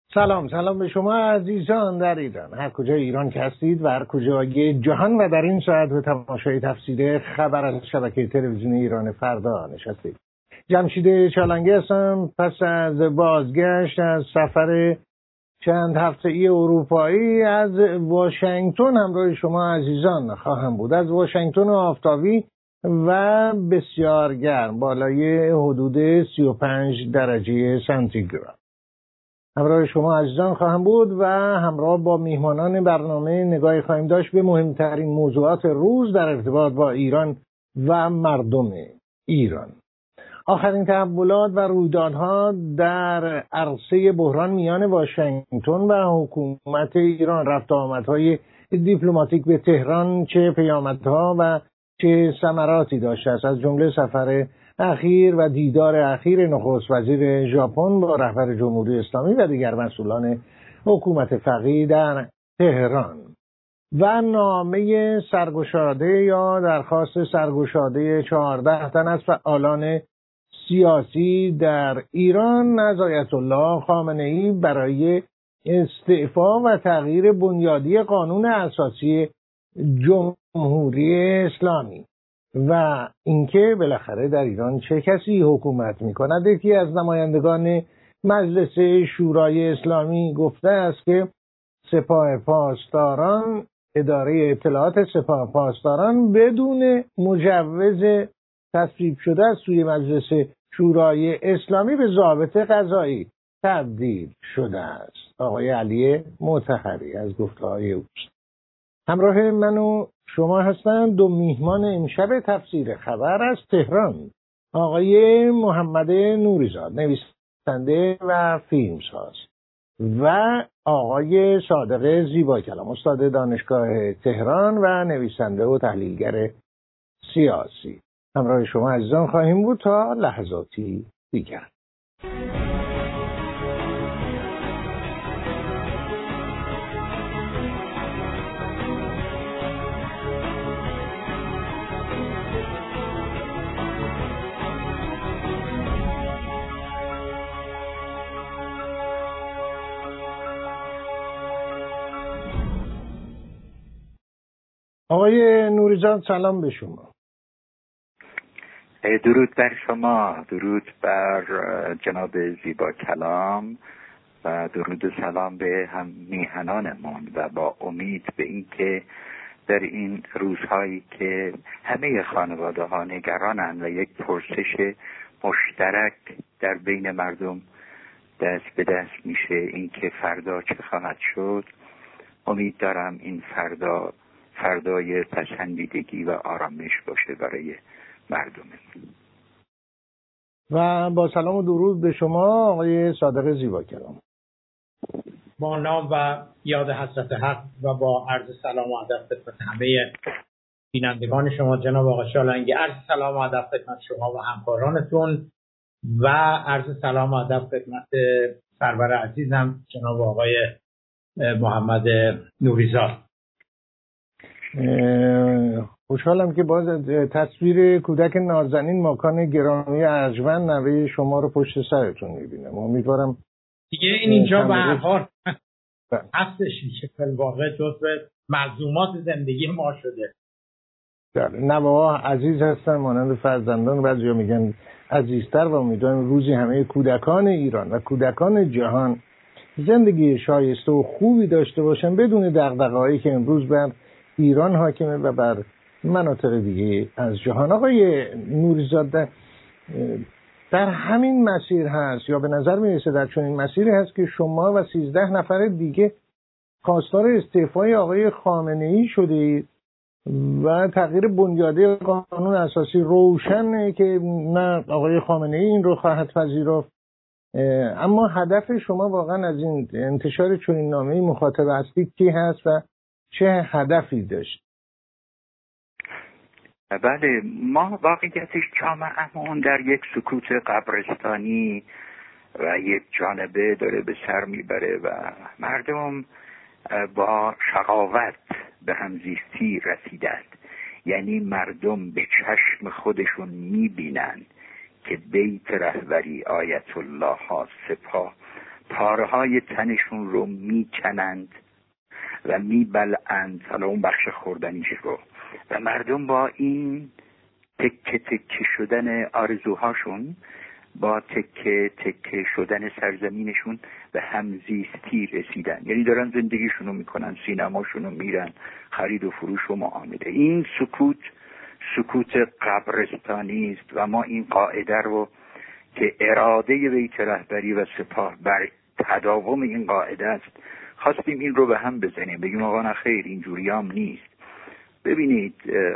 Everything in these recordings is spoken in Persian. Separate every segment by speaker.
Speaker 1: سلام به شما عزیزان در ایران، هر کجای ایران که هستید و هر کجای جهان و در این ساعت به تماشای تفسیر خبر از شبکه تلویزیونی ایران فردا نشستید. جمشید چالنگی هستم. پس از بازگشت از سفر چند هفته‌ای اروپایی از واشنگتن همراه شما عزیزان خواهم بود. از واشنگتن آفتابی و بسیار گرم بالای حدود 35 درجه سانتیگراد همراه شما عزیزان خواهم بود و همراه با میهمانان برنامه نگاهی خواهیم داشت به مهمترین موضوعات روز در ارتباط با ایران و مردم ایران. آخرین تحولات و رویدادها در عرصه بحران میان واشنگتن و حکومت ایران، رفت آمدهای دیپلماتیک به تهران چه پیامدها و چه ثمراتی داشته است، از جمله سفر اخیر و دیدار اخیر نخست وزیر ژاپن با رهبر جمهوری اسلامی و دیگر مسئولان حکومت فقیه در تهران و نامه سرگشاده یا درخواست سرگشاده 14 تن از فعالان سیاسی در ایران از آیت الله خامنه‌ای برای استعفا و تغییر بنیادی قانون اساسی جمهوری اسلامی و اینکه بالاخره در ایران چه کسی حکومت می‌کند. یکی از نمایندگان مجلس شورای اسلامی گفته است که سپاه پاسداران، اداره اطلاعات سپاه پاسداران بدون مجوز تصویب شده از سوی مجلس شورای اسلامی به ضابط قضایی تبدیل شده است. آقای علی مطهری از گفته‌های اوست. همراه من و شما هستند دو میهمان امشب تفسیر خبر از تهران، آقای محمد نوریزاد نویسنده و فیلمساز و آقای صادق زیباکلام استاد دانشگاه تهران و نویسنده و تحلیلگر سیاسی. همراه شما عزیزان خواهیم بود تا لحظاتی دیگر. آقای نوریزاد سلام به شما.
Speaker 2: درود بر شما، درود بر جناب زیبا کلام و درود و سلام به هم میهنانمون و با امید به اینکه در این روزهایی که همه خانواده ها نگرانند و یک پرسش مشترک در بین مردم دست به دست میشه اینکه فردا چه خواهد شد، امید دارم این فردای پسندیدگی و آرامش باشه برای مردم.
Speaker 1: و با سلام و درود به شما آقای صادق زیباکلام.
Speaker 3: با نام و یاد حضرت حق و با عرض سلام و ادب خدمت همه بینندگان شما جناب آقای چالنگی، عرض سلام و ادب خدمت شما و همکارانتون و عرض سلام و ادب خدمت سرور عزیزم جناب آقای محمد نوریزاد.
Speaker 1: خوشحالم که باز تصویر کودک نازنین ماکان گرامی ارجمند نوه شما رو پشت سرتون میبینم. امیدوارم
Speaker 3: دیگه اینجا به هر حال هستش که فی الواقع جزو ملزومات زندگی ما شده.
Speaker 1: نوه‌ها عزیز هستن مانند فرزندان، بعضیا میگن عزیزتر، و امیدوارم روزی همه کودکان ایران و کودکان جهان زندگی شایسته و خوبی داشته باشن بدون دغدغه‌هایی که امروز بر ایران حاکمه و بر مناطق دیگه از جهان. آقای نوریزاد در همین مسیر هست یا به نظر میرسه در چنین مسیری هست که شما و 13 نفر دیگه خواستار استعفای آقای خامنه‌ای شدید و تغییر بنیادی قانون اساسی روشنه که نه آقای خامنه‌ای این رو خواهد پذیرفت، اما هدف شما واقعا از این انتشار چنین نامه‌ای مخاطب اصلی کی هست و چه هدفی داشت؟
Speaker 2: بله، ما واقعیتش جامعه‌مون در یک سکوت قبرستانی و یک جانبه داره به سر میبره و مردم با شقاوت به همزیستی رسیدند. یعنی مردم به چشم خودشون میبینند که بیت رهبری آیت الله ها سپاه پارهای تنشون رو میکنند و میبلعند، حالا اون بخش خوردنیش رو، و مردم با این تکه تکه شدن آرزوهاشون، با تکه تکه شدن سرزمینشون به همزیستی رسیدن. یعنی دارن زندگیشونو میکنن، سینماشونو میرن، خرید و فروش و معامله. این سکوت قبرستانی است و ما این قاعده رو که اراده بیت رهبری و سپاه بر تداوم این قاعده است خواستیم این رو به هم بزنیم، بگیم آقا نه خیر اینجوری هم نیست. ببینید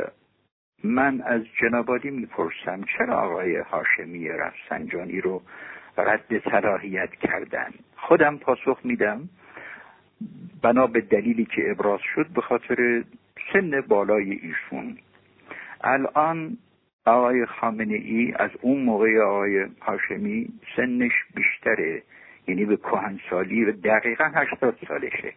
Speaker 2: من از جناب عالی میپرسم چرا آقای هاشمی رفسنجانی رو رد صلاحیت کردن؟ خودم پاسخ میدم بنا به دلیلی که ابراز شد، به خاطر سن بالای ایشون. الان آقای خامنه ای از اون موقع آقای هاشمی سنش بیشتره، یعنی به کهنسالی و دقیقا 80 سالشه.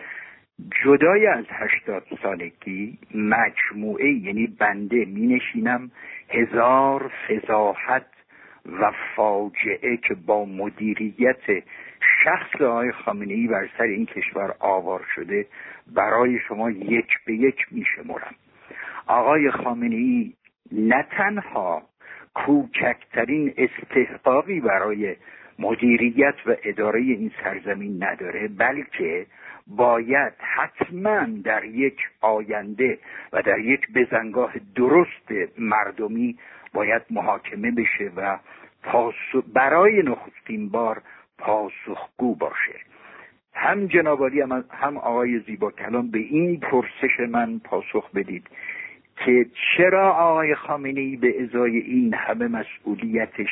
Speaker 2: جدای از 80 سالگی مجموعه، یعنی بنده می نشینم 1000 فضاحت و فاجعه که با مدیریت شخص آقای خامنه ای بر سر این کشور آوار شده برای شما یک به یک می شمرم. آقای خامنه ای نه تنها کوچکترین استحقاقی برای مدیریت و اداره این سرزمین نداره، بلکه باید حتما در یک آینده و در یک بزنگاه درست مردمی باید محاکمه بشه و برای نخستین بار پاسخگو باشه. هم جناب عالی هم آقای زیبا کلام به این پرسش من پاسخ بدید که چرا آقای خامنه ای به ازای این همه مسئولیتش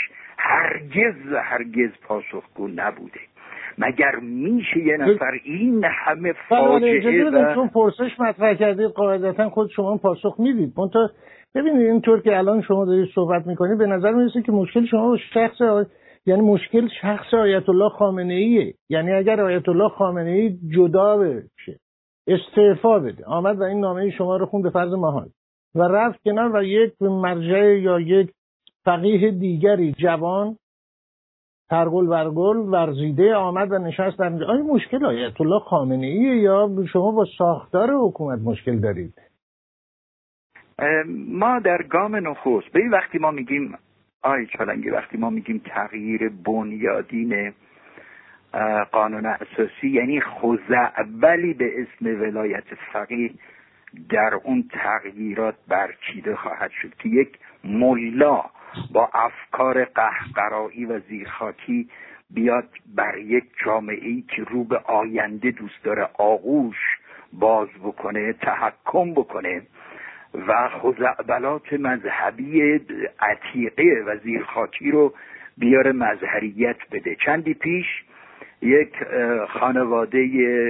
Speaker 2: هرگز پاسخگو نبوده؟ مگر میشه یه نفر این همه فاجعه و
Speaker 1: چون پرسش مطرح کردید قاعدتا خود شما پاسخ میدید. منتها ببینید اینطور که الان شما دارید صحبت میکنید به نظر میرسه که مشکل شما یعنی مشکل شخص آیت الله خامنه ایه. یعنی اگر آیت الله خامنه ای جدا بشه، استعفا بده، آمد و این نامه شما رو خوند به فرض محال و رفت کنار و یک مرجع یا یک فقیه دیگری جوان ترگل برگل ورزیده آمد و نشست در اینجا، آیا مشکل آیت الله خامنه ایه یا شما با ساختار حکومت مشکل دارید؟
Speaker 2: ما در گام نخست به این وقتی ما میگیم آی چالنگی، وقتی ما میگیم تغییر بنیادین قانون اساسی، یعنی خزعبلی به اسم ولایت فقیه در اون تغییرات برچیده خواهد شد که یک ملا با افکار قهقرایی و زیرخاکی بیاد بر یک جامعه‌ای که رو به آینده دوست داره آغوش باز بکنه، تحکم بکنه و خزعبلات مذهبی عتیقه و زیرخاکی رو بیاره مظهریت بده. چندی پیش یک خانواده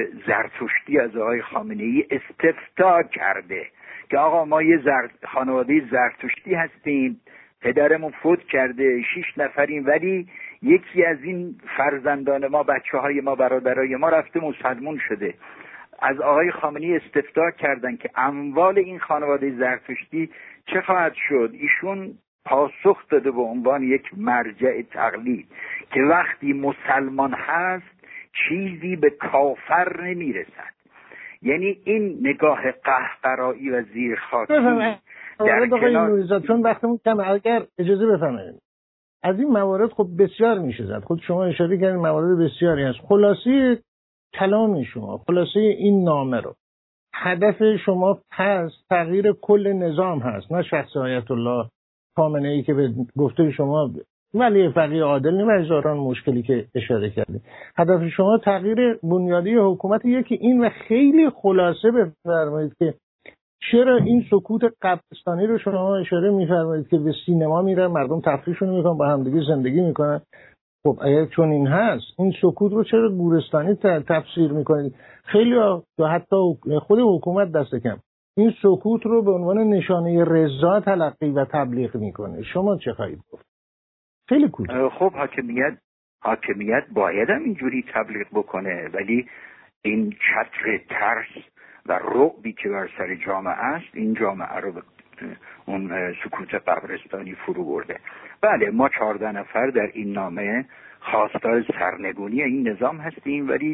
Speaker 2: زرتشتی از آقای خامنه ای استفتاء کرده که آقا ما یه خانواده زرتشتی هستیم، پدرمون فوت کرده، 6 نفریم، ولی یکی از این فرزندان ما، بچه های ما، برادرای ما رفته مسلمون شده. از آقای خامنه ای استفتاء کردن که اموال این خانواده زرتشتی چه خواهد شد. ایشون پاسخ داده به عنوان یک مرجع تقلید که وقتی مسلمان هست چیزی به کافر نمیرسد. یعنی این نگاه قهقرایی و زیرخاکی در کنار،
Speaker 1: چون وقتمون کمه، اگر اجازه بفرمایید از این موارد خب بسیار میشه زد. خود شما اشاره کردین موارد بسیاری هست. خلاصه کلام شما، خلاصه این نامه رو، هدف شما پس تغییر کل نظام هست، نه شخص آیت الله خامنه ای که به گفته شما ولی فقیه عادل نیم هزاران مشکلی که اشاره کردید. هدف شما تغییر بنیادی حکومت. یکی این و خیلی خلاصه بفرمایید که چرا این سکوت قبرستانی رو شما اشاره می‌فرمایید که به سینما میرن، مردم تفریحشون میکنن، با همدیگه زندگی میکنن. خب اگر چون این هست، این سکوت رو چرا گورستانی تفسیر میکنید؟ خیلی حتی خود حکومت دست کم این سکوت رو به عنوان نشانه رضا تلقی و تبلیغ میکنه. شما چه خواهید گفت؟ خیلی کوتاه.
Speaker 2: خب حاکمیت باید هم اینجوری تبلیغ بکنه، ولی این چتر ترس و رعبی که بر سر جامعه است، این جامعه رو اون سکوت قبرستانی فرو برده. بله، ما 14 نفر در این نامه خواستار سرنگونی این نظام هستیم، ولی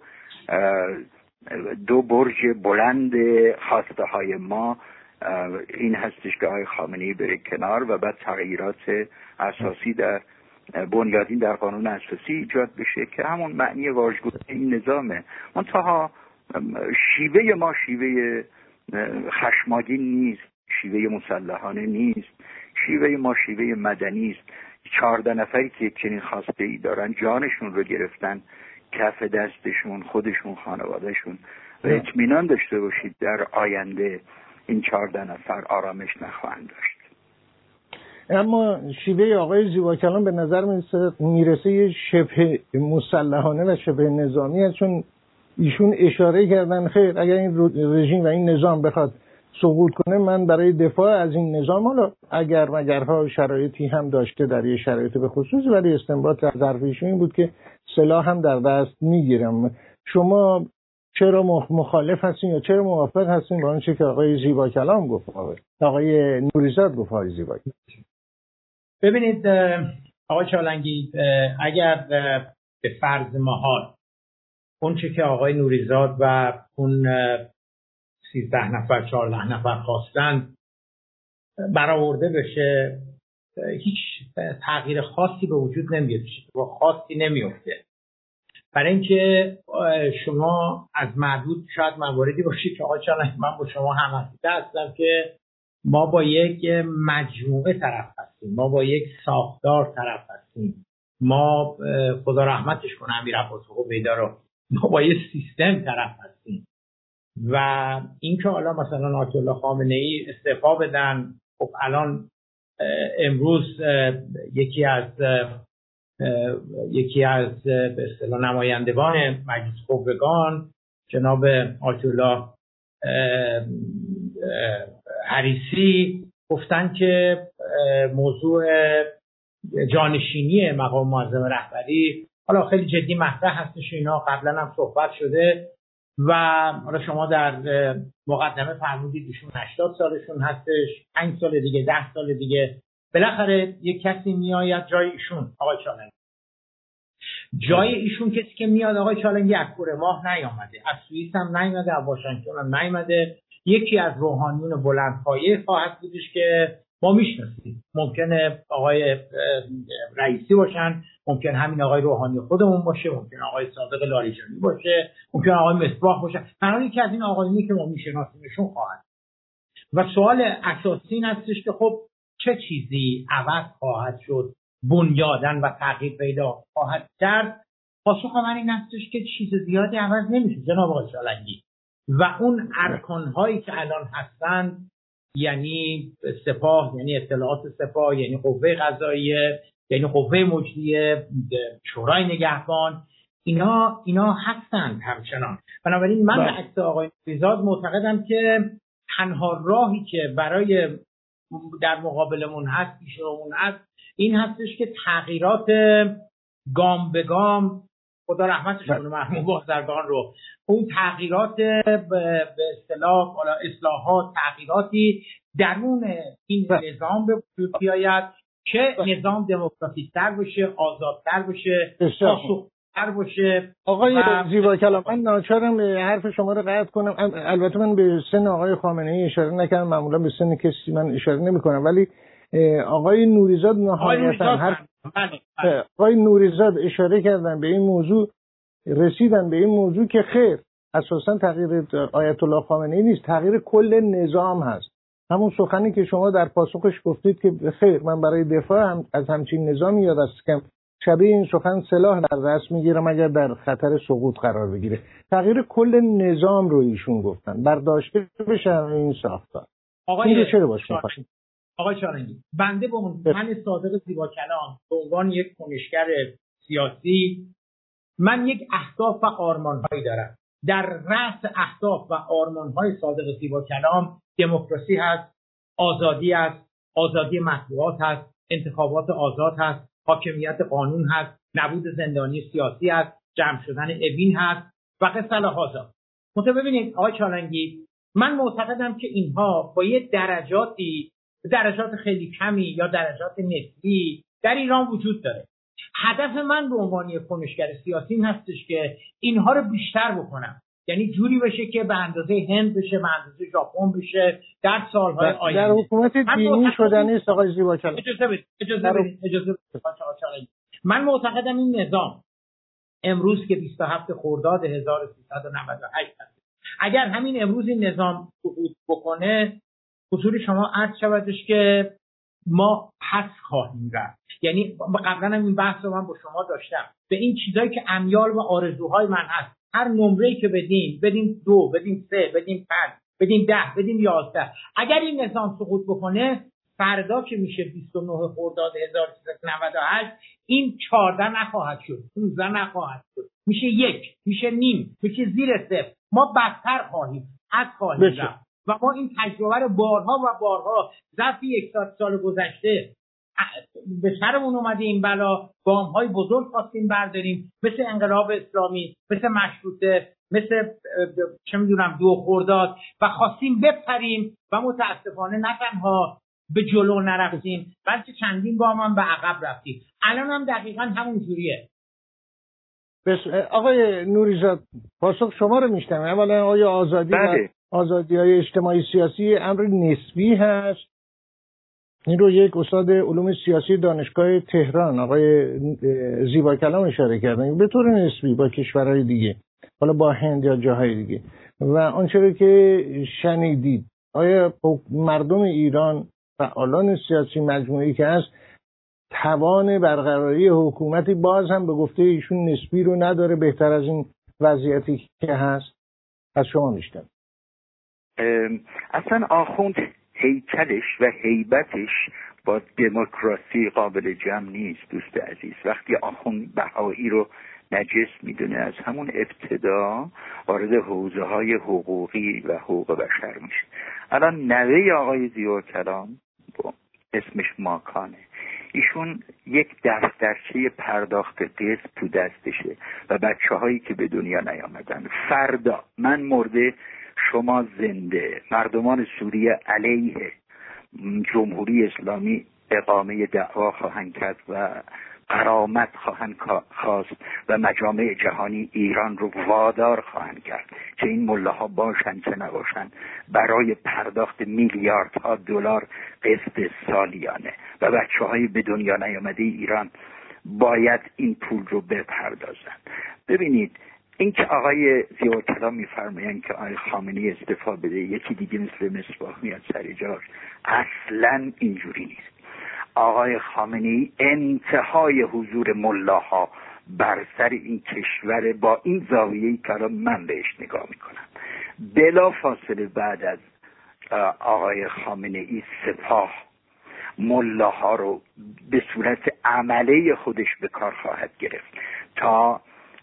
Speaker 2: دو برج بلند خواسته های ما این هستش که آقای خامنه‌ای بره کنار و بعد تغییرات اساسی در بنیادین در قانون اساسی ایجاد بشه که همون معنی واژگون این نظامه. منتها شیوه ما شیوه خشمگین نیست، شیوه مسلحانه نیست، شیوه ما شیوه مدنی است. 14 نفری که چنین خواسته ای دارن جانشون رو گرفتن کف دستشون، خودشون، خانوادهشون، و اطمینان داشته باشید در آینده این 14 نفر آرامش نخواهند داشت.
Speaker 1: اما شیوه آقای زیباکلام به نظر میرسه شبه مسلحانه و شبه نظامی است، چون ایشون اشاره کردن خیر اگر این رژیم و این نظام بخواد سقوط کنه، من برای دفاع از این نظام، حالا اگر مگرها شرایطی هم داشته در یه شرایط به خصوص، ولی استنباط از حرف ایشون این بود که سلاح هم در دست میگیرم. شما چرا مخالف هستین یا چرا موافق هستین با آنچه که آقای زیباکلام گفت، آقای نوریزاد گفت آقای زیباکلام؟
Speaker 3: ببینید آقای چالنگی، اگر به فرض محال اون چه که آقای نوریزاد و اون 13 نفر 14 نفر خواستن برآورده بشه، هیچ تغییر خاصی به وجود نمیاد، خاصی نمیفته. برای اینکه شما از معدود شاید مواردی باشید که آقای چالنگی من با شما هم‌عقیده هستم که ما با یک مجموعه طرف هستیم، ما با یک ساختار طرف هستیم، ما خدا رحمتش کنه امیر عباس قبیدا رو، ما با یک سیستم طرف هستیم. و این که حالا مثلا آیت الله خامنه‌ای استعفا بدن، خب الان امروز یکی از به اصطلاح نمایندگان مجلس خبرگان جناب آیت الله حریصی گفتن که موضوع جانشینی مقام معظم رهبری حالا خیلی جدی مطرح هستش، اینا قبلا هم صحبت شده و حالا شما در مقدمه فرمودید ایشون 80 سالشون هستش، 5 سال دیگه 10 سال دیگه بالاخره یک کسی میآید جای ایشون. آقای چالنگی جای ایشون کسی که میاد آقای چالنگی از کره ماه نیامده، از سوئیس هم نیامده، از واشنگتن هم نیامده، یکی از روحانیون بلندپایه خواهد بودش که ما میشناسیم. ممکنه آقای رئیسی باشن، ممکن همین آقای روحانی خودمون باشه، ممکن آقای صادق لاریجانی باشه، ممکن آقای مصباح باشه، هر یکی از این آقایونی که ما میشناسیمشون خواهد. و سوال اساسی این هستش که خب چه چیزی عوض خواهد شد، بنیادن و تغییر پیدا خواهد کرد؟ پاسخ من این هستش که چیز زیادی عوض نمیشه جناب آقای چالنگی. و اون ارکان‌هایی که الان هستن، یعنی سپاه، یعنی اطلاعات سپاه، یعنی قوه قضاییه، یعنی قوه مجریه، شورای نگهبان، اینا هستن همچنان. بنابراین من به عکس آقای نوریزاد معتقدم که تنها راهی که برای در مقابلمون هست، پیشرومون هست، این هستش که تغییرات گام به گام، خدا رحمتش کنه مرحوم بازرگان رو، اون تغییرات به اصطلاح اصلاحات، تغییراتی درون این نظام به وجود بیاید که نظام دموکراتیک‌تر بشه، آزادتر بشه، پاسخ‌تر باشه.
Speaker 1: آقای زیباکلام، من ناچارم حرف شما رو قطع کنم. البته من به سن آقای خامنه‌ای اشاره نکردم، معمولا به سن کسی من اشاره نمی‌کنم، ولی آقای نوریزاد نهایتاً آقای نوریزاد اشاره کردن به این موضوع، رسیدن به این موضوع که خیر اساساً تغییر آیت الله خامنه‌ای نیست، تغییر کل نظام هست. همون سخنی که شما در پاسخش گفتید که خیر من برای دفاع از همچین نظامی یا دستکم شبیه این سخن سلاح در دست میگیرم اگر در خطر سقوط قرار بگیره. تغییر کل نظام رو ایشون گفتن برداشته بشه این ساختار.
Speaker 3: آقای
Speaker 1: چرا باشه می‌خواید؟
Speaker 3: آقای چالنگی، بنده به من صادق زیباکلام به عنوان یک کنشگر سیاسی، من یک اهداف و آرمان‌هایی دارم. در رأس اهداف و آرمان‌های صادق زیباکلام دموکراسی هست، آزادی است، آزادی مطبوعات هست، انتخابات آزاد هست، حاکمیت قانون هست، نبود زندانی سیاسی هست، جمع شدن اوین هست و قصه هذا. ببینید آقای چالنگی، من معتقدم که اینها با یه درجات خیلی کمی یا درجات نسبی در ایران وجود داره. هدف من به عنوان یک کنشگر سیاسی این هستش که اینها رو بیشتر بکنم، یعنی جوری بشه که به اندازه هند بشه، به اندازه ژاپن بشه در سالهای آینده.
Speaker 1: در حکومت دینی شدنی است آقای زیباکلام.
Speaker 3: اجازه بدید. من معتقدم این نظام امروز که 27 خرداد 1398 هست، اگر همین امروز این نظام سقوط بکنه، حضور شما عرض شودش که ما پس خواهیم رفت. یعنی قبلا هم این بحث رو من با شما داشتم، به این چیزایی که امیال و آرزوهای من هست، هر نمره‌ای که بدیم 2، بدیم 3، بدیم 5، بدیم 10، بدیم 11، اگر این نظام سقوط بکنه، فردا که میشه 29 خرداد 1398 این 14 نخواهد شد، 15 نخواهد شد، میشه 1، میشه نیم، میشه زیر 0. ما بدتر خواهیم رفت و ما این تجربه رو بارها و بارها ظرف 100 سال گذشته به سرمون اومده. این بلا گام‌های بزرگ خواستیم برداریم، مثل انقلاب اسلامی، مثل مشروطه، مثل چه میدونم 2 خرداد، و خواستیم بپریم و متاسفانه نه تنها به جلو نرفتیم بلکه چندین گام هم به عقب رفتیم. الان هم دقیقاً همون جوریه.
Speaker 1: آقای نوریزاد، پاسخ شما رو میشنم. اولا آیا آزادی و آزادی‌های اجتماعی سیاسی امر نسبی هست؟ این رو یک استاد علوم سیاسی دانشگاه تهران آقای زیباکلام اشاره کردن، به طور نسبی با کشورهای دیگه، حالا با هند یا جاهای دیگه. و آنچه که شنیدید، آیا مردم ایران، فعالان سیاسی مجموعی که هست، توان برقراری حکومتی باز هم به گفته ایشون نسبی رو نداره بهتر از این وضعیتی که هست؟ از شما میشتم.
Speaker 2: اصلا آخوند هیکلش و هیبتش با دموکراسی قابل جمع نیست دوست عزیز. وقتی آخوند بهایی رو نجس میدونه، از همون ابتدا وارد حوزه های حقوقی و حقوق بشر میشه. الان نوه آقای زیباکلام اسمش ماکانه، ایشون یک دفترچه پرداخت قسط تو دستشه و بچه هایی که به دنیا نیامدن، فردا من مرده شما زنده، مردمان سوریه علیه جمهوری اسلامی اقامه دعوا خواهند کرد و غرامت خواهند خواست و مجامع جهانی ایران رو وادار خواهند کرد که این ملاها باشند چه نباشند برای پرداخت میلیاردها دلار قسط سالیانه و بچه های به دنیا نیامده ایران باید این پول رو بپردازند. ببینید این که آقای زیباکلام میفرمایند که آقای خامنه‌ای استعفا بده، یکی دیگه مثل مصباح میاد سر جاش، اصلا اینجوری نیست. آقای خامنه‌ای انتهای حضور ملاها بر سر این کشور با این زاویه‌ای که الان من بهش نگاه میکنم. بلا فاصله بعد از آقای خامنه‌ای سپاه ملاها رو به صورت عمله خودش به کار خواهد گرفت تا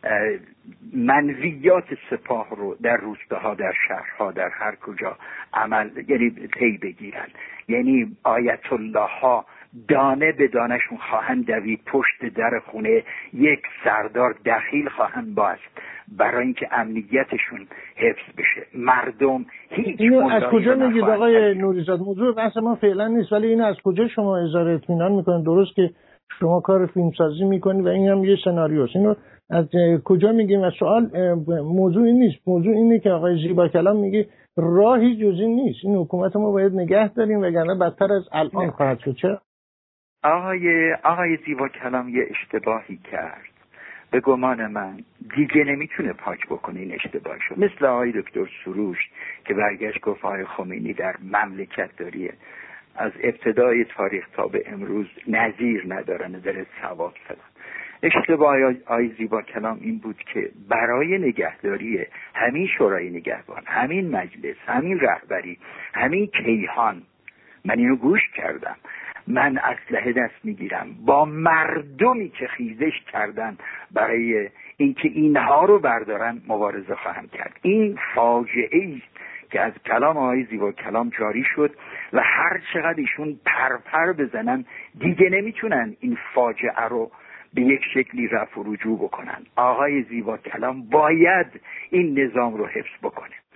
Speaker 2: منویات سپاه رو در روستاها، در شهرها، در هر کجا عمل یعنی پی بگیرن. یعنی آیت الله ها دانه به دانهشون خواهند دوید پشت در خونه یک سردار دخیل خواهند باست برای اینکه امنیتشون حفظ بشه. مردم هیچ
Speaker 1: اینو از کجا میگید آقای نوریزاد؟ موضوع بحث ما فعلا نیست، ولی اینو از کجا شما اظهار اطمینان میکنید؟ درست که شما کار فیلمسازی میکنید و این هم یه سناریوست، اینو از کجا میگیم؟ و سوال موضوع این نیست، موضوع اینه که آقای زیباکلام میگه راهی جز این نیست، این حکومت ما باید نگه داریم وگرنه بدتر از الان خواهد شد. چرا؟
Speaker 2: آقای زیباکلام یه اشتباهی کرد، به گمان من دیگه نمیتونه پاک بکنه این اشتباهشو، مثل آقای دکتر سروش که برگشت گفت آقای خمینی در مملکت داریه از ابتدای تاریخ تا به امروز نظیر نداره، نظر سواد فلان. اشتباه آقای زیباکلام این بود که برای نگهداری همین شورای نگهبان، همین مجلس، همین رهبری، همین کیهان، من اینو گوش کردم، من اسلحه دست میگیرم با مردمی که خیزش کردن برای اینکه اینها رو بردارن مبارزه خواهم کرد. این فاجعه است که از کلام آقای زیباکلام جاری شد و هر چقدر ایشون پرپر بزنن دیگه نمیتونن این فاجعه رو به یک شکلی رفع و رجوع بکنن. آقای زیباکلام باید این نظام رو حفظ بکنه.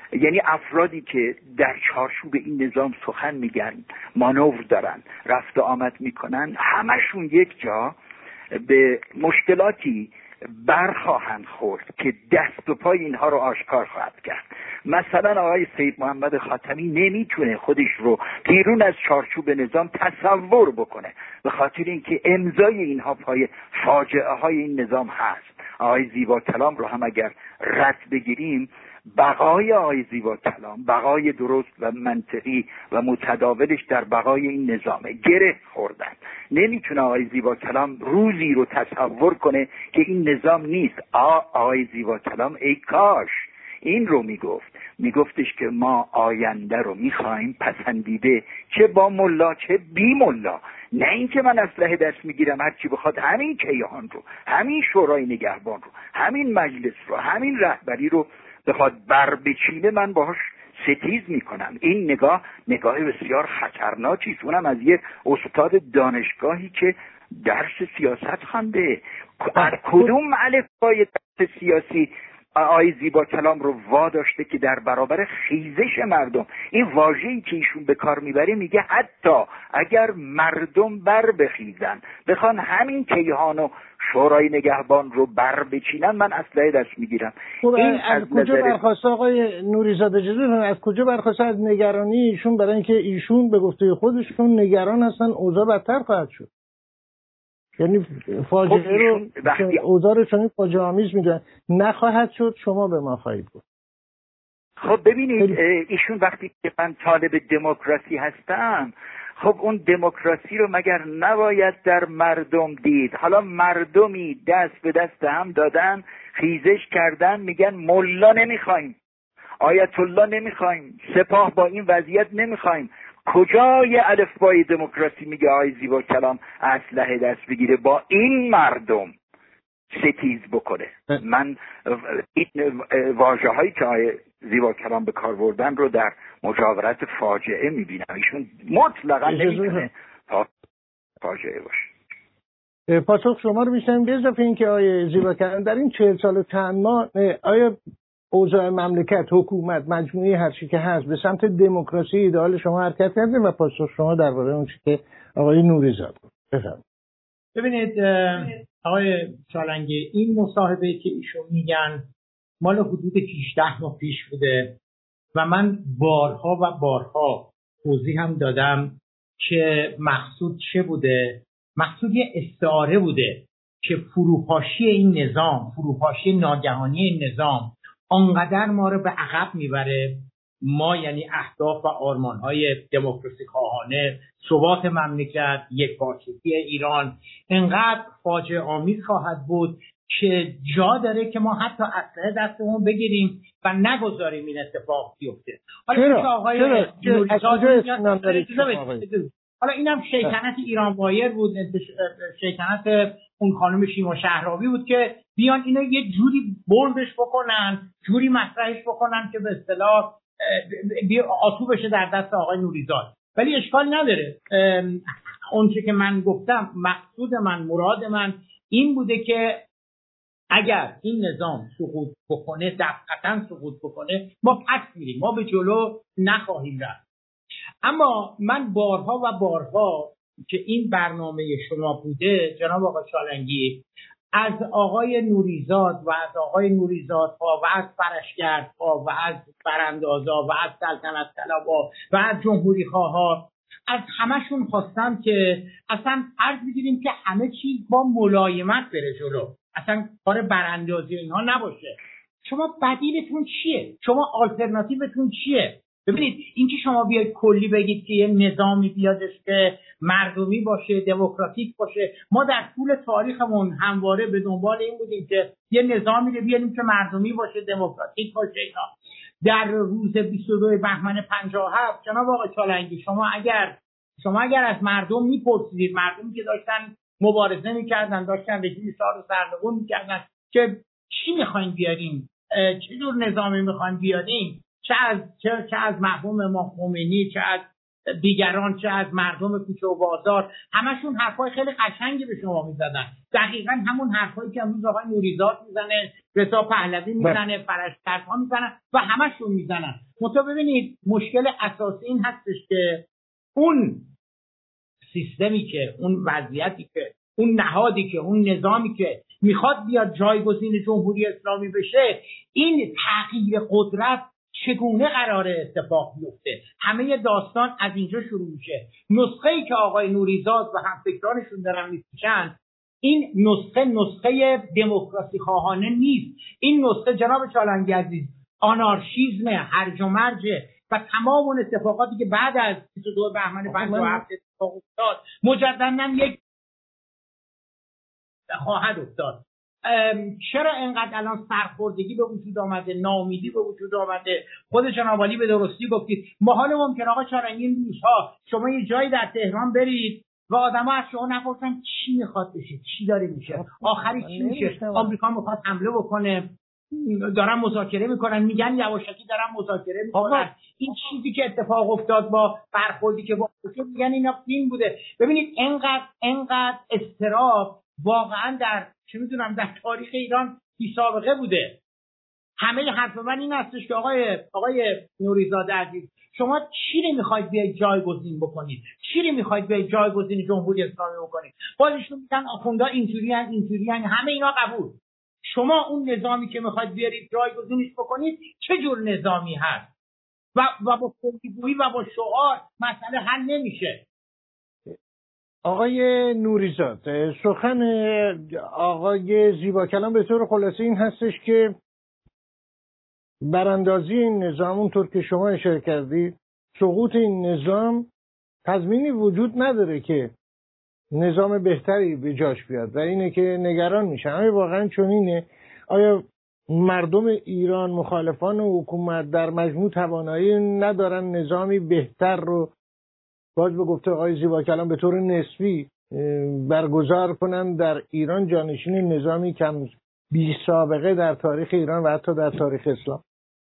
Speaker 2: یعنی افرادی که در چارچوب این نظام سخن میگن، مانور دارن، رفت و آمد میکنن، همشون یک جا به مشکلاتی برخواهند خورد که دست و پای اینها رو آشکار خواهد کرد. مثلا آقای سید محمد خاتمی نمیتونه خودش رو بیرون از چارچوب نظام تصور بکنه، به خاطر اینکه امضای اینها پای فاجعه های این نظام هست. آقای زیباکلام رو هم اگر رد بگیریم، بقای آقای زیباکلام، بقای درست و منطقی و متداولش در بقای این نظامه. گره خوردن. نمیتونه آقای زیباکلام روزی رو تصور کنه که این نظام نیست. آقای زیباکلام ای کاش این رو میگفتش که ما آینده رو میخوایم پسندیده، چه با ملا چه بی ملا. نه اینکه من اسلحه دست میگیرم هر چی بخواد همین کیهان رو، همین شورای نگهبان رو، همین مجلس رو، همین رهبری رو بخواد بر بچینه، من باهاش ستیز میکنم. این نگاه بسیار خطرناکی است، اونم از یه استاد دانشگاهی که درس سیاست خوانده. از کدوم الفبای درس سیاسی آقای زیباکلام رو واداشته که در برابر خیزش مردم، این واژه‌ای که ایشون به کار میبره، میگه حتی اگر مردم بر بخیزن بخوان همین کیهان و شورای نگهبان رو بر بچینن، من اسلحه دست میگیرم.
Speaker 1: این از کجا برخواسته آقای نوریزاده جزیران؟ از کجا برخواسته؟ از نگرانی ایشون برای اینکه ایشون به گفته خودشون نگران هستن اوضاع بدتر خواهد شد. یعنی فاجعه رو اوضاع رو چون فاجعه آمیز میدونن نخواهد شد، شما به ما خواهید گفت.
Speaker 2: خب ببینید، ایشون وقتی که من طالب دموکراسی هستم، خب اون دموکراسی رو مگر نباید در مردم دید؟ حالا مردمی دست به دست هم دادن، خیزش کردن، میگن ملا نمیخوایم، آیت الله نمیخوایم، سپاه با این وضعیت نمیخوایم. کجای الفبای دموکراسی میگه آقای زیباکلام اسلحه دست بگیره با این مردم ستیز بکنه؟ من این واژه هایی که آقای زیباکلام به کار بردن رو در مجاورت فاجعه میبینم. ایشون مطلقا نمیتونه فاجعه باشه.
Speaker 1: پاسخ شما رو میشنم. به اضافه این که آقای زیباکلام در این 40 سال و چند ماه آیا اوضاع مملکت، حکومت، مجموعه هر چی که هست به سمت دموکراسی ایدئال شما حرکت کرده؟ و پاسخ شما درباره اون چیزی که آقای نوریزاده بفرمایید.
Speaker 3: ببینید آقای چالنگی، این مصاحبه که ایشون میگن مال حدود 18 ماه پیش بوده و من بارها و بارها توضیح هم دادم که مقصود چه بوده. مقصود یه استعاره بوده که فروپاشی این نظام، فروپاشی ناگهانی این نظام آنقدر ما رو به عقب میبره، ما یعنی اهداف و آرمان‌های دموکراسی خواهانه، ثبات مملکت، یکپارچگی ایران، انقدر فاجعه آمیز خواهد بود که جا داره که ما حتی اسلحه دستمون بگیریم و نگذاریم این اتفاق بیفته. حالا اینم شیطنت ایران وایر بود، شیطنت اون خانم شیما شهرابی بود که بیان اینو یه جوری بردش بکنن، جوری مطرحش بکنن که به اصطلاح آتو بشه در دست آقای نوریزاد. ولی اشکال نداره. اون چه که من گفتم، مقصود من، مراد من این بوده که اگر این نظام سقوط بکنه، دفعتاً سقوط بکنه، ما پس میریم، ما به جلو نخواهیم رفت. اما من بارها و بارها که این برنامه شما بوده جناب آقای چالنگی، از آقای نوریزاد و از آقای نوریزادها و از فرشگردها و از براندازها و از سلطنت طلبها و از جمهوری خواها، از همشون خواستم که اصلا عرض بگیریم که همه چیز با ملایمت بره جلو، اصلا کار براندازی اینها نباشه. شما بدیلتون چیه؟ شما آلترناتیوتون چیه؟ ببینید، اینکه شما بیاید کلی بگید که یه نظامی بیادش که مردمی باشه، دموکراتیک باشه، ما در طول تاریخمون همواره به دنبال این بودیم که یه نظامی رو بیاریم که مردمی باشه، دموکراتیک باشه. اینا در روز 22 بهمن 57 جناب آقای چالنگی، شما اگر از مردم میپرسیدید، مردمی که داشتن مبارزه میکردن، داشتن رژیم شاه رو سرنگون میکردن که چی میخواین بیاریم، چه جور نظامی میخواین بیاریم، چه از مرحوم امام خمینی، چه از دیگران، چه از مردم کوچه و بازار، همشون حرفای خیلی قشنگی به شما میزدن. دقیقاً همون حرفایی که امروز آقای نوریزاد میزنه، رضا پهلوی میزنه، فرشترها میزنن و همشون میزنن. منتها ببینید مشکل اساسی این هستش که اون سیستمی که، اون وضعیتی که، اون نهادی که، اون نظامی که میخواد بیاد جایگزین جمهوری اسلامی بشه، این تغییر قدرت چگونه قراره اتفاق بیفته؟ همه داستان از اینجا شروع میشه. نسخه‌ای که آقای نوریزاد و همفکرانشون دارن می‌کشن، این نسخه دموکراسی خواهانه نیست. این نسخه جناب چالنگی عزیز آنارشیزم، هرج و مرج و تمام اون اتفاقاتی که بعد از 22 بهمن 57 اتفاق افتاد مجدداً یک خواهد افتاد. چرا اینقدر الان سرخوردگی به وجود آمده، ناامیدی به وجود آمده؟ خود جناب عالی به درستی گفتید. محال ممکن آقا چالنگی این روزها شما یه جایی در تهران برید و آدما از شما نپرسن چی میخواد بشه، چی داره میشه، آخری چی میشه. آمریکا میخواد حمله بکنه، دارن مذاکره میکنن، میگن یواشکی دارن مذاکره میکنن. این چیزی که اتفاق افتاد با برخوردی که با میگن اینا فیلم بوده. ببینید انقدر اضطراب واقعا در چه میدونم در تاریخ ایران بی سابقه بوده. همه حرف من این هستش که آقای نوریزاده عزیز، شما چی رو میخواید بیاید جایگزین بکنید؟ چی رو میخواید بیاید جایگزین جمهوری اسلامی بکنید؟ بازشون میگن آخوندا اینجوریان، همه اینا قبول. شما اون نظامی که میخواید بیارید جایگزینش بکنید چه جور نظامی هست؟ و با کلیگویی و با شعار مسئله حل نمیشه.
Speaker 1: آقای نوریزاد، سخن آقای زیباکلام به طور خلاصه این هستش که براندازی این نظام، اونطور که شما اشاره کردید، سقوط این نظام تضمینی وجود نداره که نظام بهتری به جاش بیاد و اینه که نگران میشن. آیا واقعا چنینه؟ آیا مردم ایران، مخالفان حکومت در مجموع توانایی ندارن نظامی بهتر رو باز به گفته آقای زیباکلام به طور نسبی برگزار کنن در ایران، جانشین نظامی کم بی سابقه در تاریخ ایران و حتی در تاریخ اسلام؟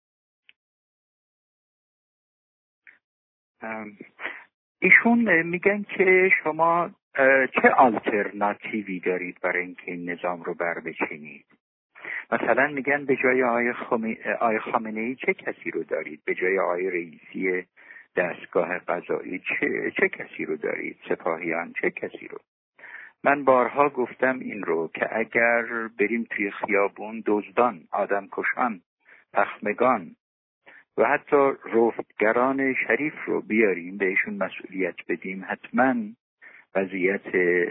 Speaker 2: ایشون میگن که شما چه آلترناتیوی دارید برای اینکه این نظام رو بچینید؟ مثلا میگن به جای آقای خامنه‌ای چه کسی رو دارید؟ به جای آقای رئیسی دستگاه قضایی چه کسی رو دارید؟ سپاهیان چه کسی رو؟ من بارها گفتم این رو که اگر بریم توی خیابون دزدان، آدمکشان، تخمگان و حتی رفتگران شریف رو بیاریم بهشون مسئولیت بدیم، حتما وضعیت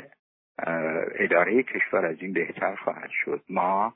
Speaker 2: اداره کشور از این بهتر خواهد شد. ما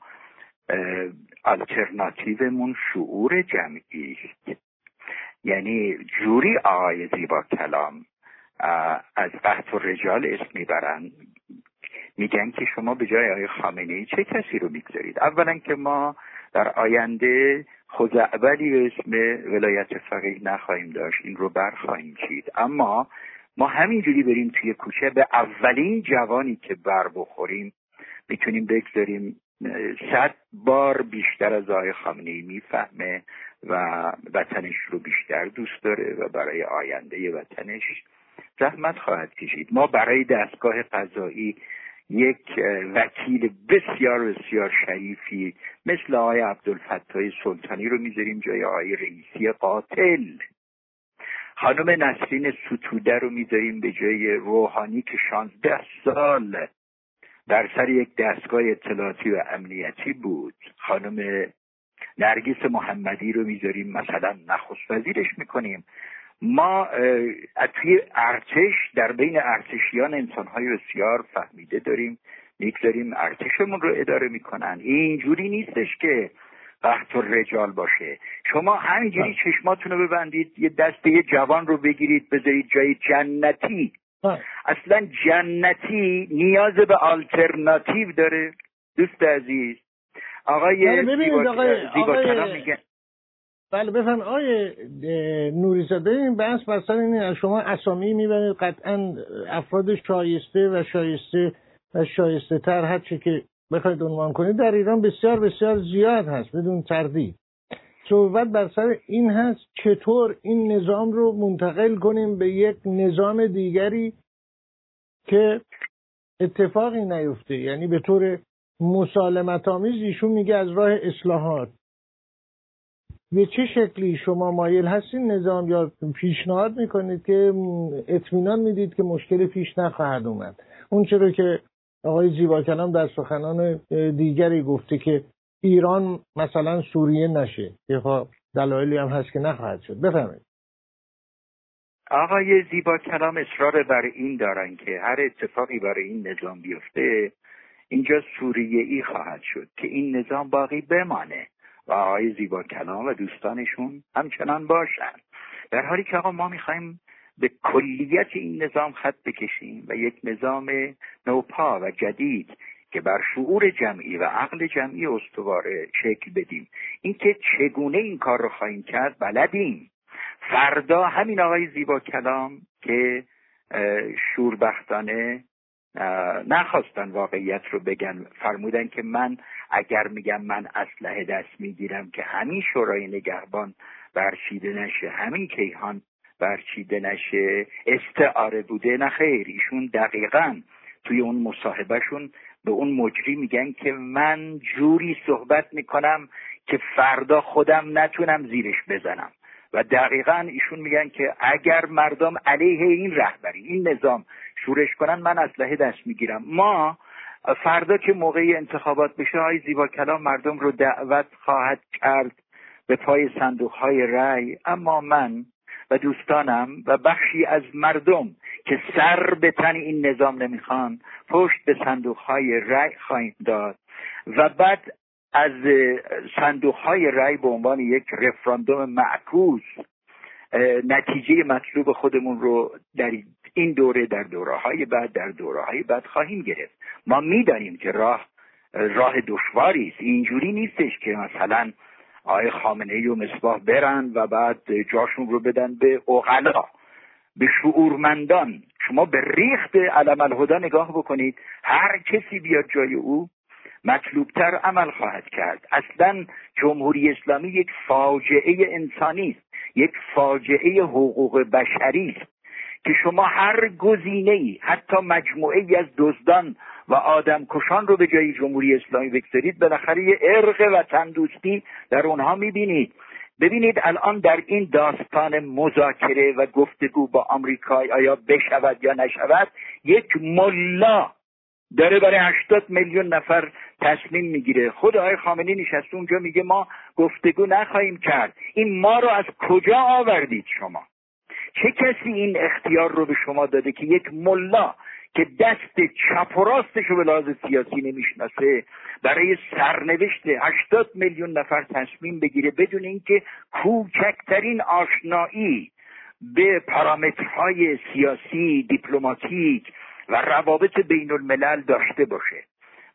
Speaker 2: آلترناتیومون شعور جمعی است. یعنی جوری آقای زیباکلام از قحط الرجال اسم میبرن، میگن که شما به جای آقای خامنه‌ای چه کسی رو میگذارید؟ اولا که ما در آینده خزعبلی به اسم ولایت فقیه نخواهیم داشت، این رو برخواهیم چید. اما ما همینجوری بریم توی کوچه به اولین جوانی که بر بخوریم میتونیم بگذاریم 100 بار بیشتر از آقای خامنه‌ای میفهمه و وطنش رو بیشتر دوست داره و برای آینده وطنش زحمت خواهد کشید. ما برای دستگاه قضایی یک وکیل بسیار بسیار شریفی مثل آقای عبدالفتاح سلطانی رو میذاریم جای آقای رئیسی قاتل. خانم نسرین ستوده رو میذاریم به جای روحانی که 16 سال در سر یک دستگاه اطلاعاتی و امنیتی بود. خانم نرگس محمدی رو میذاریم مثلا نخست وزیرش میکنیم. ما توی ارتش در بین ارتشیان انسانهای بسیار فهمیده داریم، میگذاریم ارتشمون رو اداره میکنن. اینجوری نیستش که قحط الرجال باشه. شما همینجوری چشماتون رو ببندید، یه دسته یه جوان رو بگیرید بذارید جای جنتی. اصلا جنتی نیاز به آلترناتیو داره دوست عزیز. آقای زیباکلام میگن.
Speaker 1: بله بفهم آقای نوریزاده، این بحث مثلا اینه شما اسامی میبرید، قطعا افراد شایسته و شایسته تر هر چه که بخواید عنوان کنید در ایران بسیار بسیار زیاد هست بدون تردید. صحبت بر سر این هست چطور این نظام رو منتقل کنیم به یک نظام دیگری که اتفاقی نیفته. یعنی به طور مسالمت آمیز ایشون میگه از راه اصلاحات. به چه شکلی شما مایل هستین نظام یا پیشنهاد میکنید که اطمینان میدید که مشکل پیش نخواهد اومد؟ اون چرا که آقای زیباکلام در سخنان دیگری گفته که ایران مثلا سوریه نشه، که دلایلی هم هست که نخواهد شد. بفرمایید.
Speaker 2: آقای زیباکلام اصرار بر این دارن که هر اتفاقی برای این نظام بیفته اینجا سوریه‌ای خواهد شد که این نظام باقی بمانه و آقای زیباکلام و دوستانشون همچنان باشن، در حالی که آقا ما میخوایم به کلیت این نظام خط بکشیم و یک نظام نوپا و جدید که بر شعور جمعی و عقل جمعی استواره شکل بدیم. اینکه چگونه این کار رو خواهیم کرد بلدیم. فردا همین آقای زیباکلام که شوربختانه نخواستن واقعیت رو بگن، فرمودن که من اگر میگم من اسلحه دست میگیرم که همین شورای نگهبان برچیده نشه، همین کیهان برچیده نشه، استعاره بوده. نه خیر، ایشون دقیقاً توی اون مصاحبهشون به اون مجری میگن که من جوری صحبت میکنم که فردا خودم نتونم زیرش بزنم. و دقیقاً ایشون میگن که اگر مردم علیه این رهبری این نظام شورش کنن من اسلحه دست میگیرم. ما فردا که موقع انتخابات بشه های زیباکلام مردم رو دعوت خواهد کرد به پای صندوق‌های رأی، اما من و دوستانم و بخشی از مردم که سر به تن این نظام نمیخوان پشت به صندوق‌های رأی خواهیم داد و بعد از صندوق‌های رأی به عنوان یک رفراندوم معکوس نتیجه مطلوب خودمون رو در این دوره، در دوره‌های بعد خواهیم گرفت. ما می‌دانیم که راه دشواری است. اینجوری نیستش که مثلا آقای خامنه‌ای و مصباح برن و بعد جاشون رو بدن به عقلا، به شعورمندان. شما به ریخت علم الهدی نگاه بکنید، هر کسی بیاد جای او مطلوبتر عمل خواهد کرد. اصلا جمهوری اسلامی یک فاجعه انسانی است، یک فاجعه حقوق بشری است که شما هر گزینه‌ای، حتی مجموعه‌ای از دزدان و آدمکشان رو به جای جمهوری اسلامی بگذارید، بالاخره یه ارق وطن دوستی در اونها می‌بینید. ببینید الان در این داستان مذاکره و گفتگو با آمریکا آیا بشود یا نشود، یک ملا داره برای 80 میلیون نفر تصمیم میگیره. خود آقای خامنه‌ای نشسته اونجا میگه ما گفتگو نخواهیم کرد. این ما رو از کجا آوردید شما؟ چه کسی این اختیار رو به شما داده که یک ملا که دست چپ و راستش رو به لحاظ سیاسی نمیشناسه برای سرنوشت 80 میلیون نفر تصمیم بگیره بدون اینکه کوچکترین آشنایی به پارامترهای سیاسی، دیپلماتیک و روابط بین الملل داشته باشه؟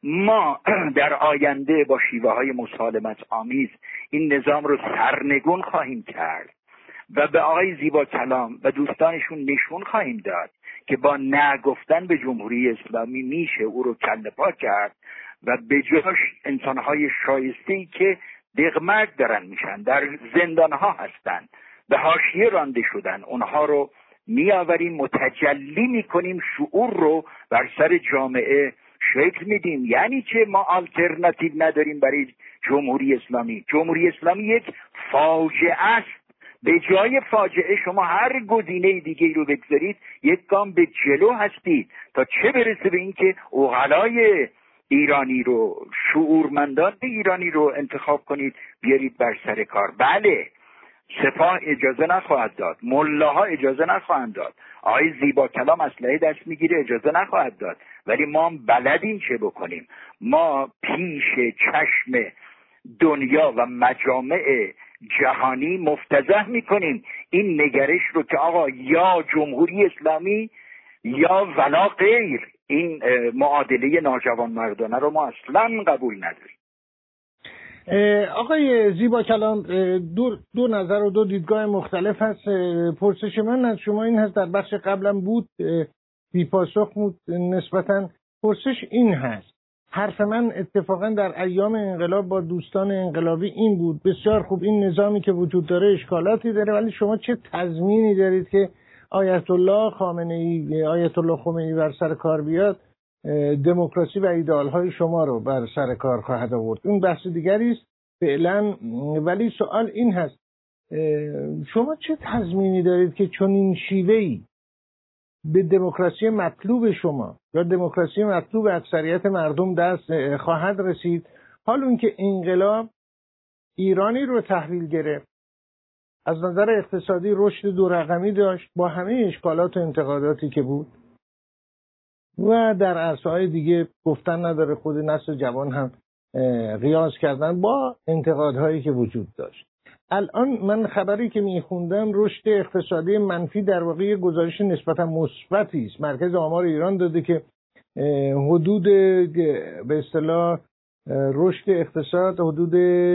Speaker 2: ما در آینده با شیوه های مسالمت آمیز این نظام رو سرنگون خواهیم کرد و به آقای زیباکلام و دوستانشون نشون خواهیم داد که با نگفتن به جمهوری اسلامی میشه او رو کله پا کرد و به جاش انسانهای شایسته‌ای که دغمرگ دارن میشن، در زندانها هستن، به حاشیه رانده شدن، اونها رو میآوریم، متجلی میکنیم، شعور رو بر سر جامعه شکل میدیم. یعنی چه ما آلترناتیو نداریم برای جمهوری اسلامی؟ جمهوری اسلامی یک فاجعه است. به جای فاجعه شما هر گزینه دیگه رو بگذارید یک گام به جلو هستید، تا چه برسه به اینکه عقلای ایرانی رو، شعورمندان ایرانی رو انتخاب کنید بیارید بر سر کار. بله، سپاه اجازه نخواهد داد، ملاها اجازه نخواهند داد، آقای زیباکلام اسلحه دست میگیره اجازه نخواهد داد، ولی ما بلدیم چه بکنیم. ما پیش چشم دنیا و مجامع جهانی مفتضح میکنیم این نگرش رو که آقا یا جمهوری اسلامی یا ولا غیر. این معادله ناجوانمردانه رو ما اصلا قبول نداریم.
Speaker 1: آقای زیباکلام، دو نظر و دو دیدگاه مختلف هست. پرسش من از شما این هست، در بخش قبلم بود بی پاسخ بود نسبتاً. پرسش این هست، حرف من اتفاقا در ایام انقلاب با دوستان انقلابی این بود: بسیار خوب، این نظامی که وجود داره اشکالاتی داره، ولی شما چه تضمینی دارید که آیت الله خمینی بر سر کار بیاد دموکراسی و ایدئال‌های شما رو بر سر کار خواهد آورد؟ اون بحث دیگری است فعلا. ولی سوال این هست: شما چه تضمینی دارید که چنین شیوه‌ای به دموکراسی مطلوب شما یا دموکراسی مطلوب اکثریت مردم دست خواهد رسید، حال اون که انقلاب ایرانی رو تحویل گرفت، از نظر اقتصادی رشد 2 رقمی داشت با همه اشکالات و انتقاداتی که بود، و در عرصه‌های دیگه گفتن نداره، خود نسل جوان هم قیاس کردن با انتقادهایی که وجود داشت. الان من خبری که میخوندم رشد اقتصادی منفی در واقع گزارش نسبتا مثبتی است. مرکز آمار ایران داده که حدود به اصطلاح رشد اقتصاد حدود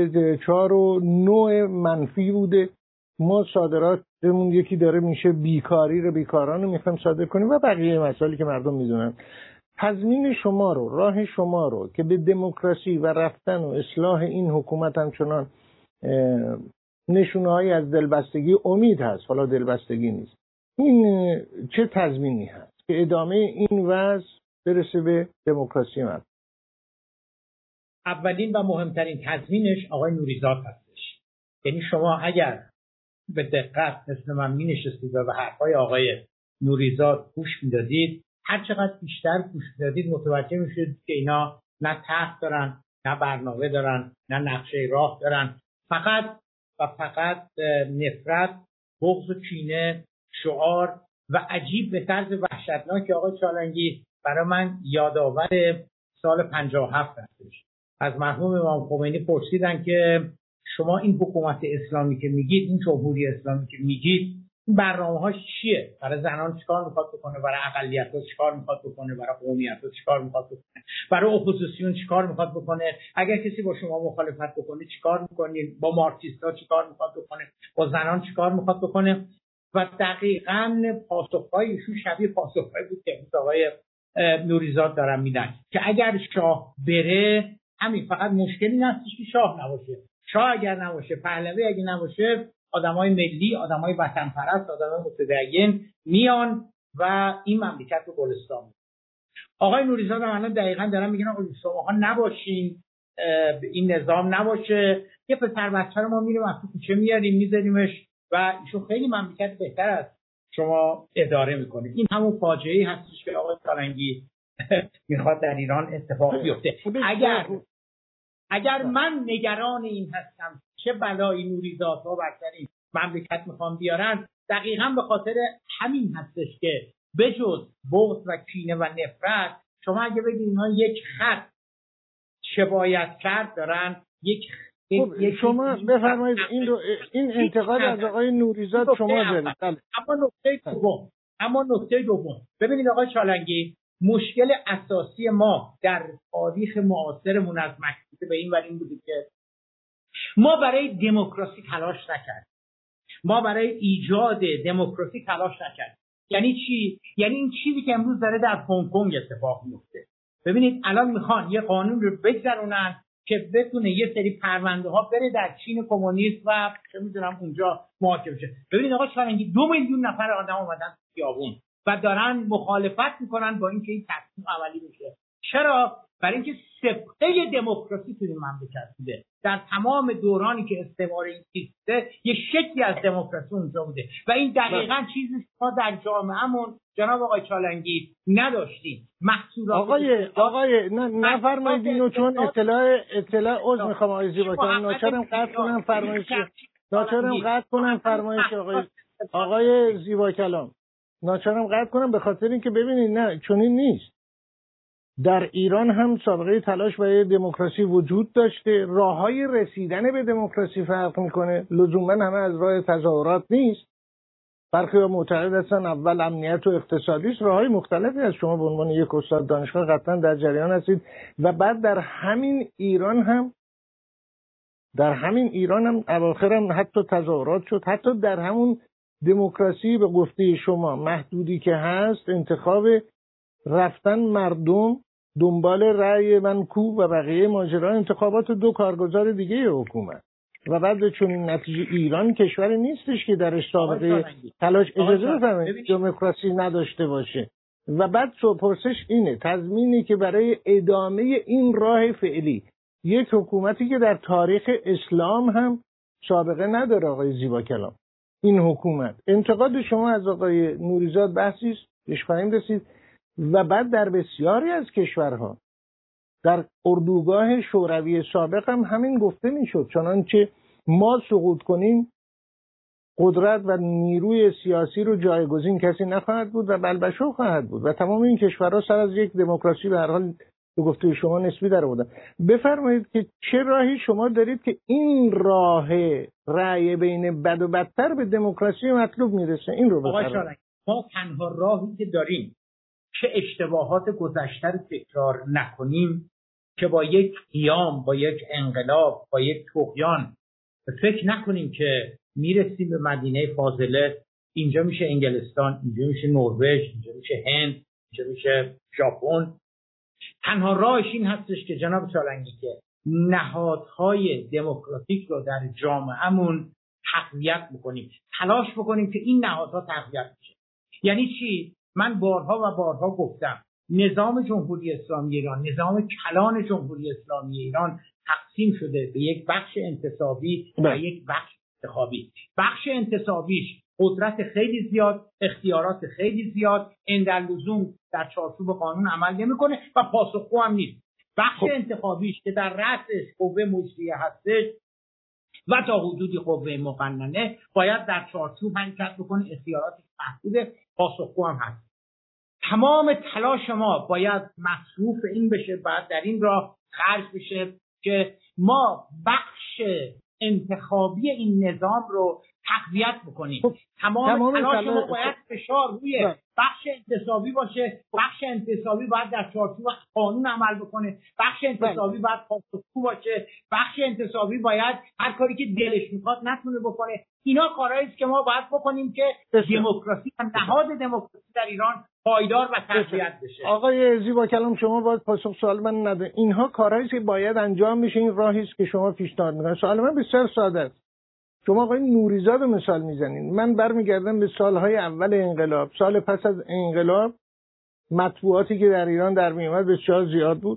Speaker 1: 4.9 منفی بوده. ما صادراتمون یکی داره میشه بیکاران رو میخوایم صادر کنیم و بقیه مسائلی که مردم میدونن. تضمین شما رو، راه شما رو که به دموکراسی و رفتن و اصلاح این حکومت همچنان نشونه‌هایی از دلبستگی امید هست، حالا دلبستگی نیست، این چه تضمینی هست که ادامه این وضع برسه به دموکراسی مردم؟
Speaker 3: اولین و مهمترین تضمینش آقای نوریزاد هستش. یعنی شما اگر به دقت مثل من می‌نشستید و به حرفای آقای نوریزاد گوش میدادید، هر چقدر بیشتر گوش میدادید متوجه میشید که اینا نه طرح دارن، نه برنامه دارن، نه نقشه راه دارن، فقط نفرت، بغض و کینه، شعار و عجیب به طرز وحشتناک. آقای چالنگی برای من یادآور سال 57 هستش. از مرحوم امام خمینی پرسیدن که شما این حکومت اسلامی که میگید، این جمهوری اسلامی که میگید، این برنامه‌هاش چیه؟ برای زنان چیکار میخواد بکنه؟ برای اقلیت‌ها چیکار میخواد بکنه؟ برای قومیت‌ها چیکار میخواد بکنه؟ برای اپوزیسیون چیکار میخواد بکنه؟ اگر کسی با شما مخالفت بکنه چیکار میکنین؟ با مارکسیست‌ها چیکار میخواد بکنه؟ با زنان چیکار میخواد بکنه؟ و دقیقاً پاسخ‌هایشون شبیه پاسخ‌هایی بود که آقای نوریزاد دارن میدن که اگر شاه بره، همین فقط مشکلی هستش که شاه نباشه. شاه اگر نباشه، پهلوی اگر نباشه، آدمای ملی، آدمای وطن پرست، آدمای متدین میان و این مملکت رو گلستان می‌کنن. آقای نوریزاد هم الان دقیقاً دارن میگن آقا شماها نباشین، این نظام نباشه، یه پسر بچه رو ما میریم از تو کوچه میاریم میذاریمش و ایشون خیلی مملکت بهتر از شما اداره میکنه. این همون فاجعه‌ای هستش که آقای چالنگی میخواد در ایران اتفاق بیفته. اگر من نگران این هستم چه بلایی نوریزادها بر سر این مملکت میخوان بیارن، دقیقاً به خاطر همین هستش که بجز بغض و کینه و نفرت، شما اگه بگید اینا یک خط چه باید کرد دارن،
Speaker 1: شما بفرمایید این انتقاد از آقای نوریزاد شما دارید.
Speaker 3: اما نکته دوم ببینید آقای چالنگی، مشکل اساسی ما در تاریخ معاصرمون از مکتوب به این ور این بوده که ما برای دموکراسی تلاش نکردیم. ما برای ایجاد دموکراسی تلاش نکردیم. یعنی چی؟ یعنی این چیزی که امروز داره در هنگ کنگ اتفاق میفته. ببینید الان میخوان یه قانون رو بگذرونن که بتونه یه سری پرونده ها بره در چین کمونیست و چه میدونم اونجا محاکمه شه. ببینید آقا چالنگی 2 میلیون نفر آدم اومدن خیابون و دارن مخالفت میکنن با اینکه این تصمیم عملی بشه. چرا؟ برای اینکه سبقه دموکراسی تو این مملکت بوده. در تمام دورانی که استعمار ایستاده یه شکلی از دموکراسی اونجا بوده و این دقیقاً چیزی که ما در جامعهمون جناب آقای چالنگی نداشتیم. محصولات
Speaker 1: آقای نفرمایید اینو، چون اطلاع عذر میخوام آقای زیباکلام، ناچارم قطع کنم فرمایش آقای زیباکلام، ناچارم قطع کنم به خاطر اینکه ببینید نه چنین نیست. در ایران هم سابقه تلاش برای دموکراسی وجود داشته. راههای رسیدن به دموکراسی فرق میکنه، لزوما همه از راه تظاهرات نیست. برخی‌ها معتقد هستن اول امنیت و اقتصادی است. راههای مختلفی از شما به عنوان یک استاد دانشگاه قطعا در جریان هستید و بعد در همین ایران هم اواخر هم حتی تظاهرات شد. حتی در همون دموکراسی به گفته شما محدودی که هست، انتخاب رفتن مردم دنبال رأی من کو و بقیه ماجرا انتخابات 2 کارگزار دیگه حکومت و بعد چون این نتیجه ایران کشوری نیستش که درش سابقه تلاش اجازه بفرمایید دموکراسی نداشته باشه و بعد پرسش اینه تضمینی که برای ادامه این راه فعلی یک حکومتی که در تاریخ اسلام هم سابقه نداره آقای زیبا کلام این حکومت انتقاد شما از آقای نوریزاد بحثی است بهش خواهیم رسید و بعد در بسیاری از کشورها در اردوگاه شوروی سابق هم همین گفته میشد چنانچه ما سقوط کنیم قدرت و نیروی سیاسی رو جایگزین کسی نخواهد بود و بلبشو خواهد بود و تمام این کشورها سر از یک دموکراسی به هر حال به گفته شما نسبی در آوردن. بفرمایید که چه راهی شما دارید که این راه رأی بین بد و بدتر به دموکراسی مطلوب میرسه؟ این رو بفرمایید.
Speaker 3: ما تنها راهی که داریم که اشتباهات گذشته رو تکرار نکنیم که با یک قیام، با یک انقلاب، با یک طغیان فکر نکنیم که میرسیم به مدینه فاضله، اینجا میشه انگلستان، اینجا میشه نروژ، اینجا میشه هند، اینجا میشه ژاپن. تنها راهش این هستش که جناب چالنگی که نهادهای دموکراتیک رو در جامعهمون تقویت بکنیم، تلاش بکنیم که این نهادها تقویت بشه. یعنی چی؟ من بارها و بارها گفتم نظام جمهوری اسلامی ایران، نظام کلان جمهوری اسلامی ایران تقسیم شده به یک بخش انتصابی و یک بخش انتخابی. بخش انتصابیش قدرت خیلی زیاد، اختیارات خیلی زیاد، اندرلزوم در چارچوب قانون عمل نمیکنه و پاسخگو هم نیست. بخش انتخابیش که در رأسش قوه مجریه هستش و تا حدودی قوه مقننه باید در چارچوب حرکت بکنه، اختیارات محدود، پاسخگو هم هست. تمام تلاش ما باید مصروف این بشه، بعد در این راه خرج بشه که ما بخش انتخابی این نظام رو تقویت بکنیم. تمام تلاش ما باید فشار روی بخش انتصابی باشه. بخش انتصابی باید در چارچوب قانون عمل بکنه. بخش انتصابی باید پاسخگو باشه. بخش انتصابی باید هر کاری که دلش میخواد نتونه بکنه. اینا کارهایی است که ما باید بکنیم که دموکراسی و نهاد دموکراسی در ایران پایدار و تقویت بشه.
Speaker 1: آقای زیبا کلام شما باید پاسخ سوال من نده. اینها کارهایی که باید انجام میشه، این راهی است که شما پیشنهاد میکنید. سوال من بسیار ساده است. شما آقای نوریزاد رو مثال میزنین، من برمیگردم به سالهای اول انقلاب. سال پس از انقلاب مطبوعاتی که در ایران در میومد بسیار زیاد بود،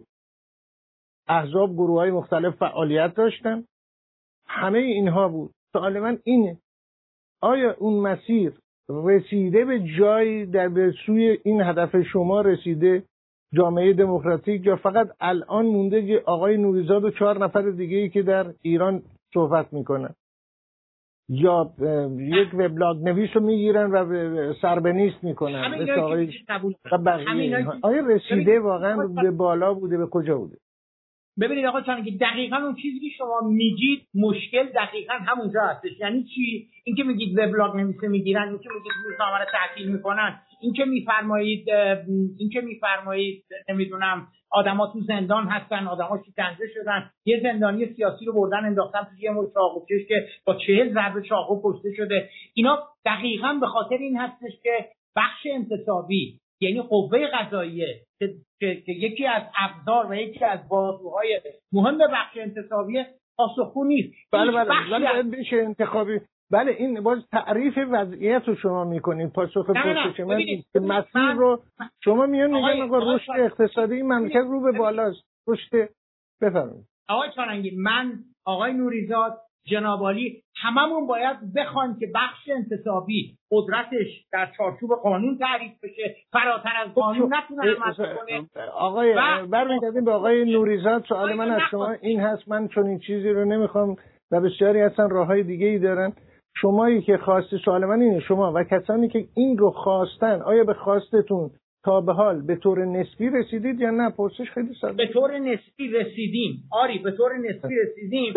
Speaker 1: احزاب، گروه‌های مختلف فعالیت داشتن، همه اینها بود. سوال من اینه آیا اون مسیر رسیده به جایی در سوی این هدف شما رسیده، جامعه دموکراتیک، یا فقط الان مونده که آقای نوریزاد و 4 نفر دیگه‌ای که در ایران صحبت میکنن یا یک وبلاگ نویس رو میگیرن و سربنیست میکنن مثل آقای بقیه؟ آیا رسیده واقعا به بالا بوده، به کجا بوده؟
Speaker 3: ببینید آقا چون که دقیقاً اون چیزی که شما میگید مشکل دقیقاً همونجا هستش. یعنی چی؟ این که میگید وبلاگ نویسه میگیرن، این که میگید روزنامه رو تعطیل میکنن، این که میفرمایید نمیدونم آدما تو زندان هستن، آدما شکنجه شدن، یه زندانی سیاسی رو بردن انداختن تو یه مورد چاقوکش که با 40 ضربه چاقو کشته شده. اینا دقیقاً به خاطر این هستش که بخش انتصابی، یعنی قوه قضاییه که یکی از ابزار و یکی از بازوهای مهم بخش انتصابیه، پاسخگو نیست.
Speaker 1: بله بشه انتخابی. بله این باز تعریف وضعیت رو شما میکنید. پاسخ پرسش من که مسیر رو شما میان میگن آقا رشد اقتصادی این مملکت رو به بالاست، رشد. بفرمایید
Speaker 3: آقای چارنگی، من، آقای نوریزاد، جناب عالی، هممون باید بخوایم که بخش انتصابی قدرتش در چارچوب قانون تعریف بشه، فراتر از قانون نتونه عمل کنه.
Speaker 1: آقای برمیگردیم به آقای نوریزاد. سوال من از شما این هست، من چون این چیزی رو نمیخوام و بسیاری هستن راههای دیگه ای دارن، شمایی که خواستی، سوال من اینه، شما و کسانی که این رو خواستن آیا به خواستتون تا به حال به طور نسبی رسیدید یا نه؟ پرسش خیلی ساده.
Speaker 3: به طور نسبی رسیدیم. آری به طور نسبی رسیدیم.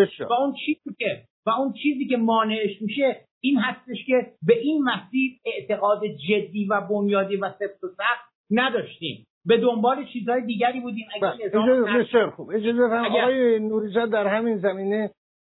Speaker 3: و اون چیزی که مانعش میشه این هستش که به این مسیر اعتقاد جدی و بنیادی و سفت و سخت نداشتیم. به دنبال چیزهای دیگری بودیم.
Speaker 1: بسیار خوب. اجازه فرمایید آقای نوریزاد، در همین زمینه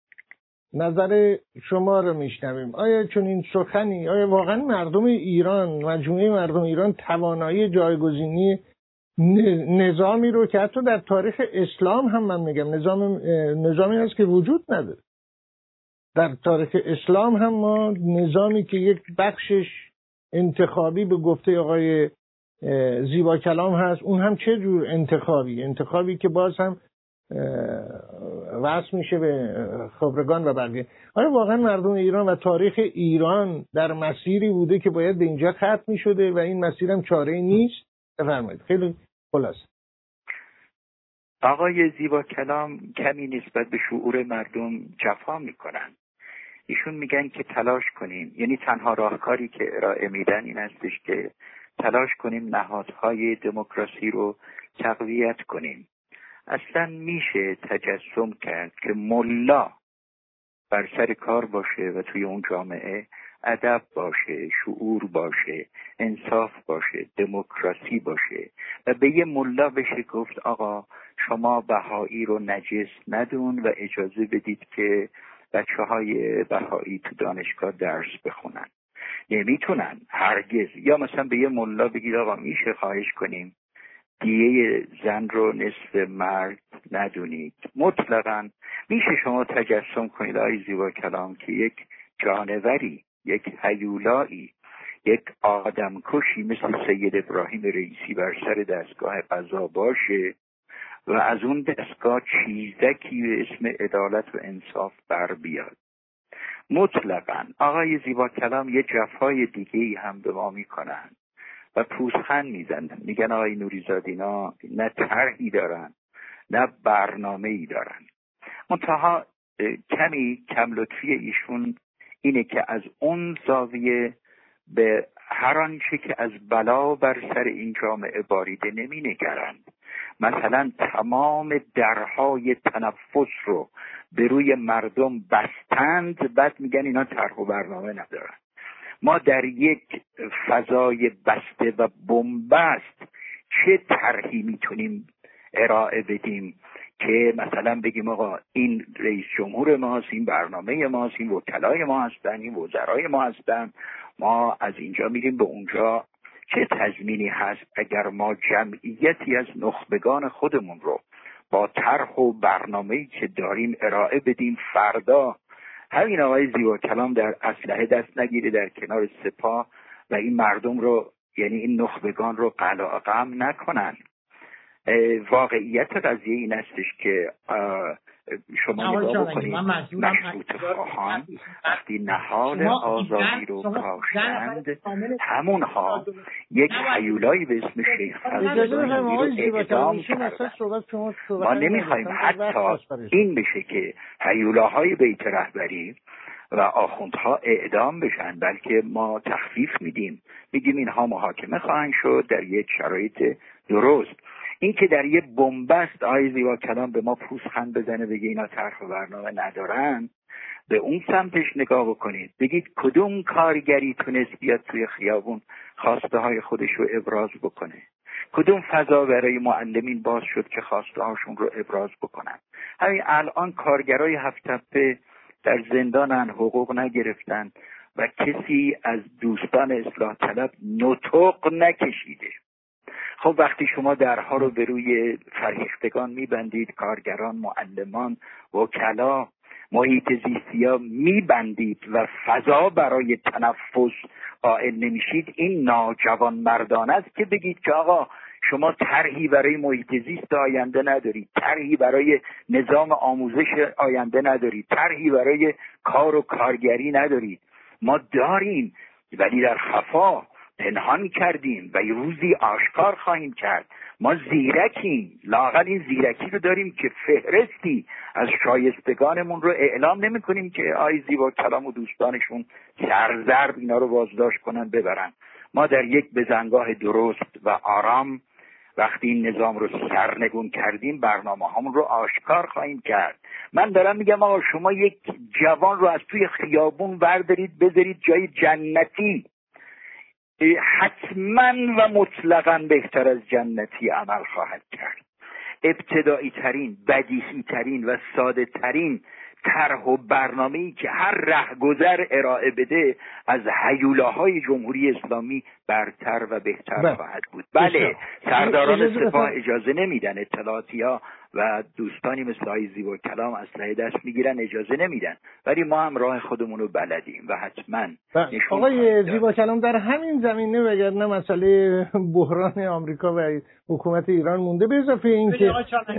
Speaker 1: نظر شما رو میشنویم. آیا چون این سخنی، آیا واقعا مردم ایران، مجموعه مردم ایران توانایی جایگزینی نظامی رو که حتی در تاریخ اسلام هم من میگم نظامی هست که وجود نداره. در تاریخ اسلام هم ما نظامی که یک بخشش انتخابی به گفته آقای زیبا کلام هست، اون هم چه جور انتخابی که باز هم وصل میشه به خبرگان و بقیه. آیا واقعا مردم ایران و تاریخ ایران در مسیری بوده که باید به اینجا ختم میشده و این مسیر هم چاره‌ای نیست؟ بفرمایید. خیلی خلاص.
Speaker 2: آقای زیبا کلام کمی نسبت به شعور مردم جفا میکنن. ایشون میگن که تلاش کنیم، یعنی تنها راهکاری که ارائه میدن این هستش که تلاش کنیم نهادهای دموکراسی رو تقویت کنیم. اصلا میشه تجسم کرد که ملا بر سر کار باشه و توی اون جامعه ادب باشه، شعور باشه، انصاف باشه، دموکراسی باشه و به یه ملا بشه گفت آقا شما بهایی رو نجس ندون و اجازه بدید که بچه‌های بهایی تو دانشگاه درس بخونن؟ نمیتونن هرگز. یا مثلا به یه ملا بگید آقا میشه خواهش کنیم دیه زن رو نصف مرد ندونید؟ مطلقاً میشه شما تجسم کنید آقای زیبا کلام که یک جانوری، یک هیولایی، یک آدمکشی مثل سید ابراهیم رئیسی بر سر دستگاه قضا باشه و از اون دستگاه چیزکی به اسم عدالت و انصاف بر بیاد؟ مطلقاً. آقای زیبا کلام یه جفای دیگه‌ای هم به ما میکنن و پوزخند میزنن، میگن آقای نوریزاد اینا نه طرحی دارن نه برنامه‌ای دارن. منتها کمی کم لطفی ایشون اینه که از اون زاویه به هر آنچه که از بلا بر سر این جامعه باریده نمی نگرند. مثلا تمام درهای تنفس رو به روی مردم بستند، بعد میگن اینا طرح و برنامه ندارن. ما در یک فضای بسته و بنبست چه طرحی میتونیم ارائه بدیم که مثلا بگیم آقا این رئیس جمهور ماست، این برنامه ماست، این وکلای ما هستن، این وزرای ما هستن، ما از اینجا میریم به اونجا؟ چه تضمینی هست اگر ما جمعیتی از نخبگان خودمون رو با طرح و برنامه‌ای که داریم ارائه بدیم، فردا همین آقای زیبا کلام در اسلحه دست نگیره در کنار سپاه و این مردم رو، یعنی این نخبگان رو قلعه‌قم نکنن؟ واقعیت قضیه این استش که شما نگاه بکنید مشروط خواهان وقتی نهال آزادی رو کاشتند، همونها یک هیولایی به اسم شیخ فضلی رو اعدام کردن. ما نمیخوایم حتی این بشه که هیولاهای بیت رهبری و آخوندها اعدام بشن، بلکه ما تخفیف میدیم اینها محاکمه خواهند شد در یک شرایط درست. این که در یه بنبست آقای زیبا کلام به ما پوزخند بزنه بگه اینا طرح و برنامه ندارن، به اون سمتش نگاه بکنید، بگید کدوم کارگری تونست بیاد توی خیابون خواسته های خودش رو ابراز بکنه؟ کدوم فضا برای معلمین باز شد که خواسته هاشون رو ابراز بکنن؟ همین الان کارگرای هفت تپه در زندانن، حقوق نگرفتن و کسی از دوستان اصلاح طلب نطق نکشیده. خب وقتی شما درها رو به روی فرهیختگان میبندید، کارگران، معلمان، وکلا، محیط زیستی‌ها میبندید و فضا برای تنفس قائل نمیشید، این ناجوان مردانه است که بگید که آقا شما طرحی برای محیط زیست آینده ندارید، طرحی برای نظام آموزش آینده ندارید، طرحی برای کار و کارگری ندارید. ما داریم ولی در خفا پنهان کردیم و یه روزی آشکار خواهیم کرد. ما زیرکیم، لااقل این زیرکی رو داریم که فهرستی از شایستگانمون رو اعلام نمی کنیم که آی زیبا کلام و دوستانشون سرزرب اینا رو بازداشت کنن ببرن. ما در یک بزنگاه درست و آرام وقتی این نظام رو سرنگون کردیم برنامه همون رو آشکار خواهیم کرد. من دارم میگم آقا شما یک جوان رو از توی خیابون بردارید بذارید جای جنتی، حتما و مطلقا بهتر از جنتی عمل خواهد کرد. ابتدایی ترین، بدیهی ترین و ساده ترین طرح و برنامه‌ای که هر رهگذر ارائه بده از هیولاهای جمهوری اسلامی برتر و بهتر خواهد بود. بله، سرداران سپاه اجازه نمیدن، اطلاعاتی‌ها و دوستانی مثل آقای زیبا کلام اسلحه دست میگیرن، اجازه نمیدن، ولی ما هم راه خودمون رو بلدیم و حتما
Speaker 1: آقای زیبا کلام در همین زمینه وگرنه مسئله بحران آمریکا و حکومت ایران مونده، به اضافه این که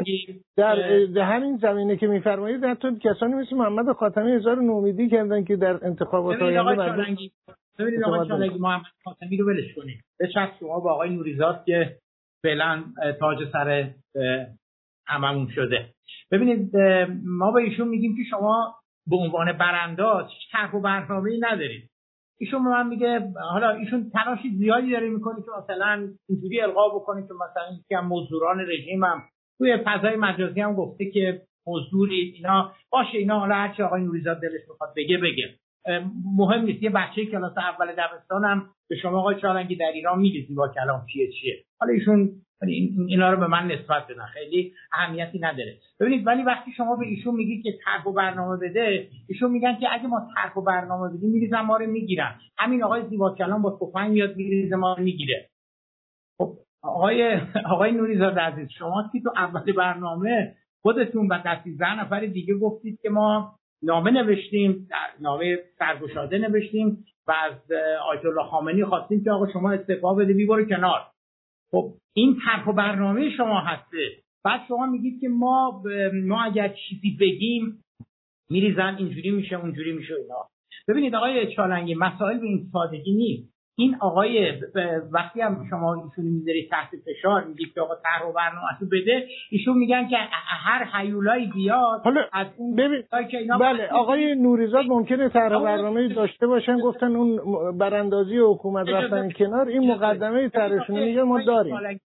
Speaker 1: در همین زمینه که میفرمایید حتی کسانی مثل محمد خاتمی اظهار نومیدی کردن که در انتخابات آینده
Speaker 3: ببینید آقای چالنگی، محمد خاتمی رو ولش کنید، بچسب شما با آقای نوریزاد که فعلا تاج سر هممون شده. ببینید ما به ایشون میگیم که شما به عنوان برانداز طرح و برنامه‌ای ندارید. ایشون به من میگه، حالا ایشون تلاشی زیادی داره میکنه که مثلا اینجوری القا بکنه که مثلا یکی از مزدوران رژیم هم توی فضای مجازی هم گفته که مزدوری اینا باشه، اینا حالا هرچی آقای نوریزاد دلش میخواد بگه مهم نیست. یه بچه کلاس اول دبستان هم به شما آقای چالنگی در ایران میگه زیبا کلام چیه. حالا ایشون اینا رو به من نسبت بدن، خیلی اهمیتی نداره. ببینید ولی وقتی شما به ایشون میگید که طرح و برنامه بده، ایشون میگن که اگه ما طرح و برنامه بدیم میریزن ما رو میگیرن. همین آقای زیبا کلام با تفنگ میاد میریزه ما رو میگیره. خب آقای نوریزاد عزیز، شما که تو اول برنامه خودتون و 13 نفر دیگه گفتید که ما نامه نوشتیم، نامه سرگشاده نوشتیم و از آیت الله خامنه‌ای خواستیم که آقا شما استعفا بده برو کنار. خب این طرح و برنامه شما هسته. بعد شما میگید که ما اگر چیزی بگیم میریزن اینجوری میشه اونجوری میشه اینا. ببینید آقای چالنگی، مسائل به این سادگی نیست. این آقای وقتی هم شما ایشون میذارید تحت فشار، میگید که آقا طرح و برنامه‌شو بده، ایشون میگن که هر هیولایی بیاد از اون که اینا.
Speaker 1: بله آقای نوریزاد ممکنه طرح و برنامه‌ای داشته باشن، گفتن اون براندازی حکومت رفتن کنار، این مقدمه طرحشون میگه ما داریم.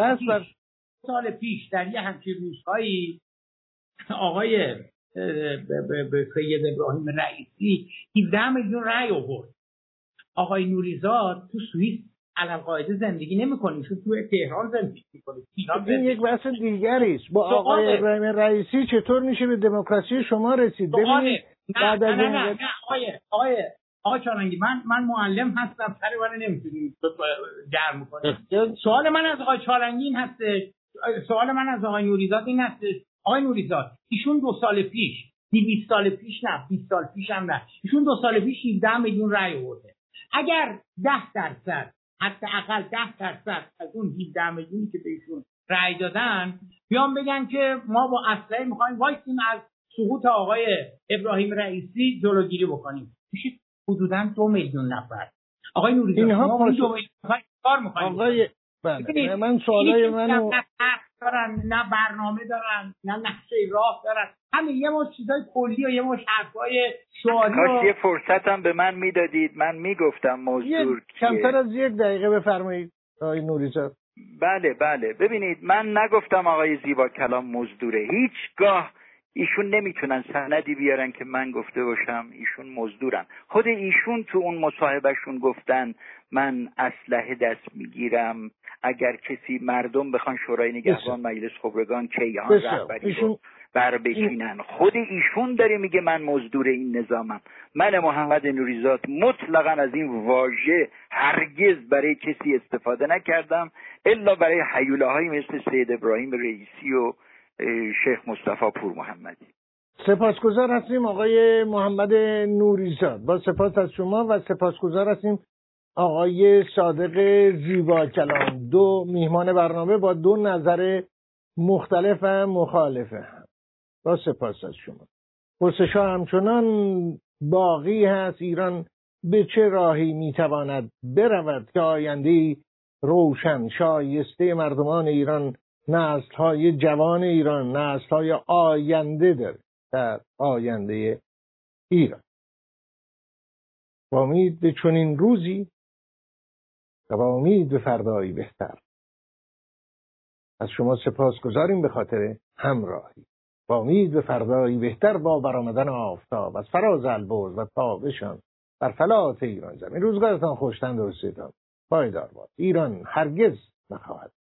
Speaker 3: سال پیش در یه همچین روزهایی آقای سید ابراهیم رئیسی 17 میلیون رأی آورد. آقای نوریزاد تو سوئیس علالقاعده زندگی نمی‌کنه، چون تو تهران زندگی می‌کنه.
Speaker 1: این یک بحث دیگری است. با آقای ابراهیم رئیسی چطور میشه به دموکراسی شما رسید؟ ببینید بعد از
Speaker 3: نه آقای چالنگی، من معلم هستم، سر من نمیتونید گرم کنید. سوال من از آقای چالنگی این هست، سوال من از آقای نوریزاد این هست. آقای نوریزاد، ایشون 2 سال پیش 20 سال پیش نه 20 سال پیش هم نه، ایشون 2 سال پیش 17 میلیون رأی آورده. اگر 10% حداقل 10% از اون 17 میلیونی که بهشون رأی دادن بیان بگن که ما با اسلحه می‌خوایم وایسیم از سقوط آقای ابراهیم رئیسی جلوگیری بکنیم، میشه حدوداً 2 میلیون نفر. آقای نوریزاد، ما 2 میلیون نفر کار می‌خوایم.
Speaker 1: آقای بله من سوالای منو
Speaker 3: دارن، نه برنامه دارن، نه نقشه راه دارن، همین یه مش چیزای کلی و یه مش حرفای شعاری.
Speaker 2: کاش یه فرصت هم به من میدادید، من میگفتم موضوع
Speaker 1: کمتر از 1 دقیقه بفرمایید آقای نوریزاد.
Speaker 2: بله ببینید، من نگفتم آقای زیبا کلام مزدوره. هیچگاه ایشون نمیتونن سندی بیارن که من گفته باشم ایشون مزدورن. خود ایشون تو اون مصاحبهشون گفتن من اسلحه دست میگیرم اگر کسی مردم بخوان شورای نگهبان مجلس خبرگان کیهان رهبری رو بر بچینن. خود ایشون داره میگه من مزدور این نظامم. من محمد نوریزاد مطلقاً از این واژه هرگز برای کسی استفاده نکردم الا برای هیولاهایی مثل سید ابراهیم رئیسی و شیخ مصطفی پور محمدی.
Speaker 1: سپاسگزار هستیم آقای محمد نوریزاد، با سپاس از شما و سپاسگزار هستیم آقای صادق زیبا کلام، 2 میهمان برنامه با 2 نظر مختلف و مخالف هم. با سپاس از شما. پرسش ها همچنان باقی هست. ایران به چه راهی میتواند برود که آینده‌ای روشن شایسته مردمان ایران، نسل‌های جوان ایران، نسل‌های آینده داره در آینده ایران. با امید به چنین روزی و با امید به فردایی بهتر از شما سپاسگزاریم به خاطر همراهی. با امید به فردایی بهتر با برآمدن آفتاب از فراز البرز و تابشان بر فلات ایران زمین. روزگارتان خوشتن و رسیدان پایدار باد. ایران هرگز نخواهد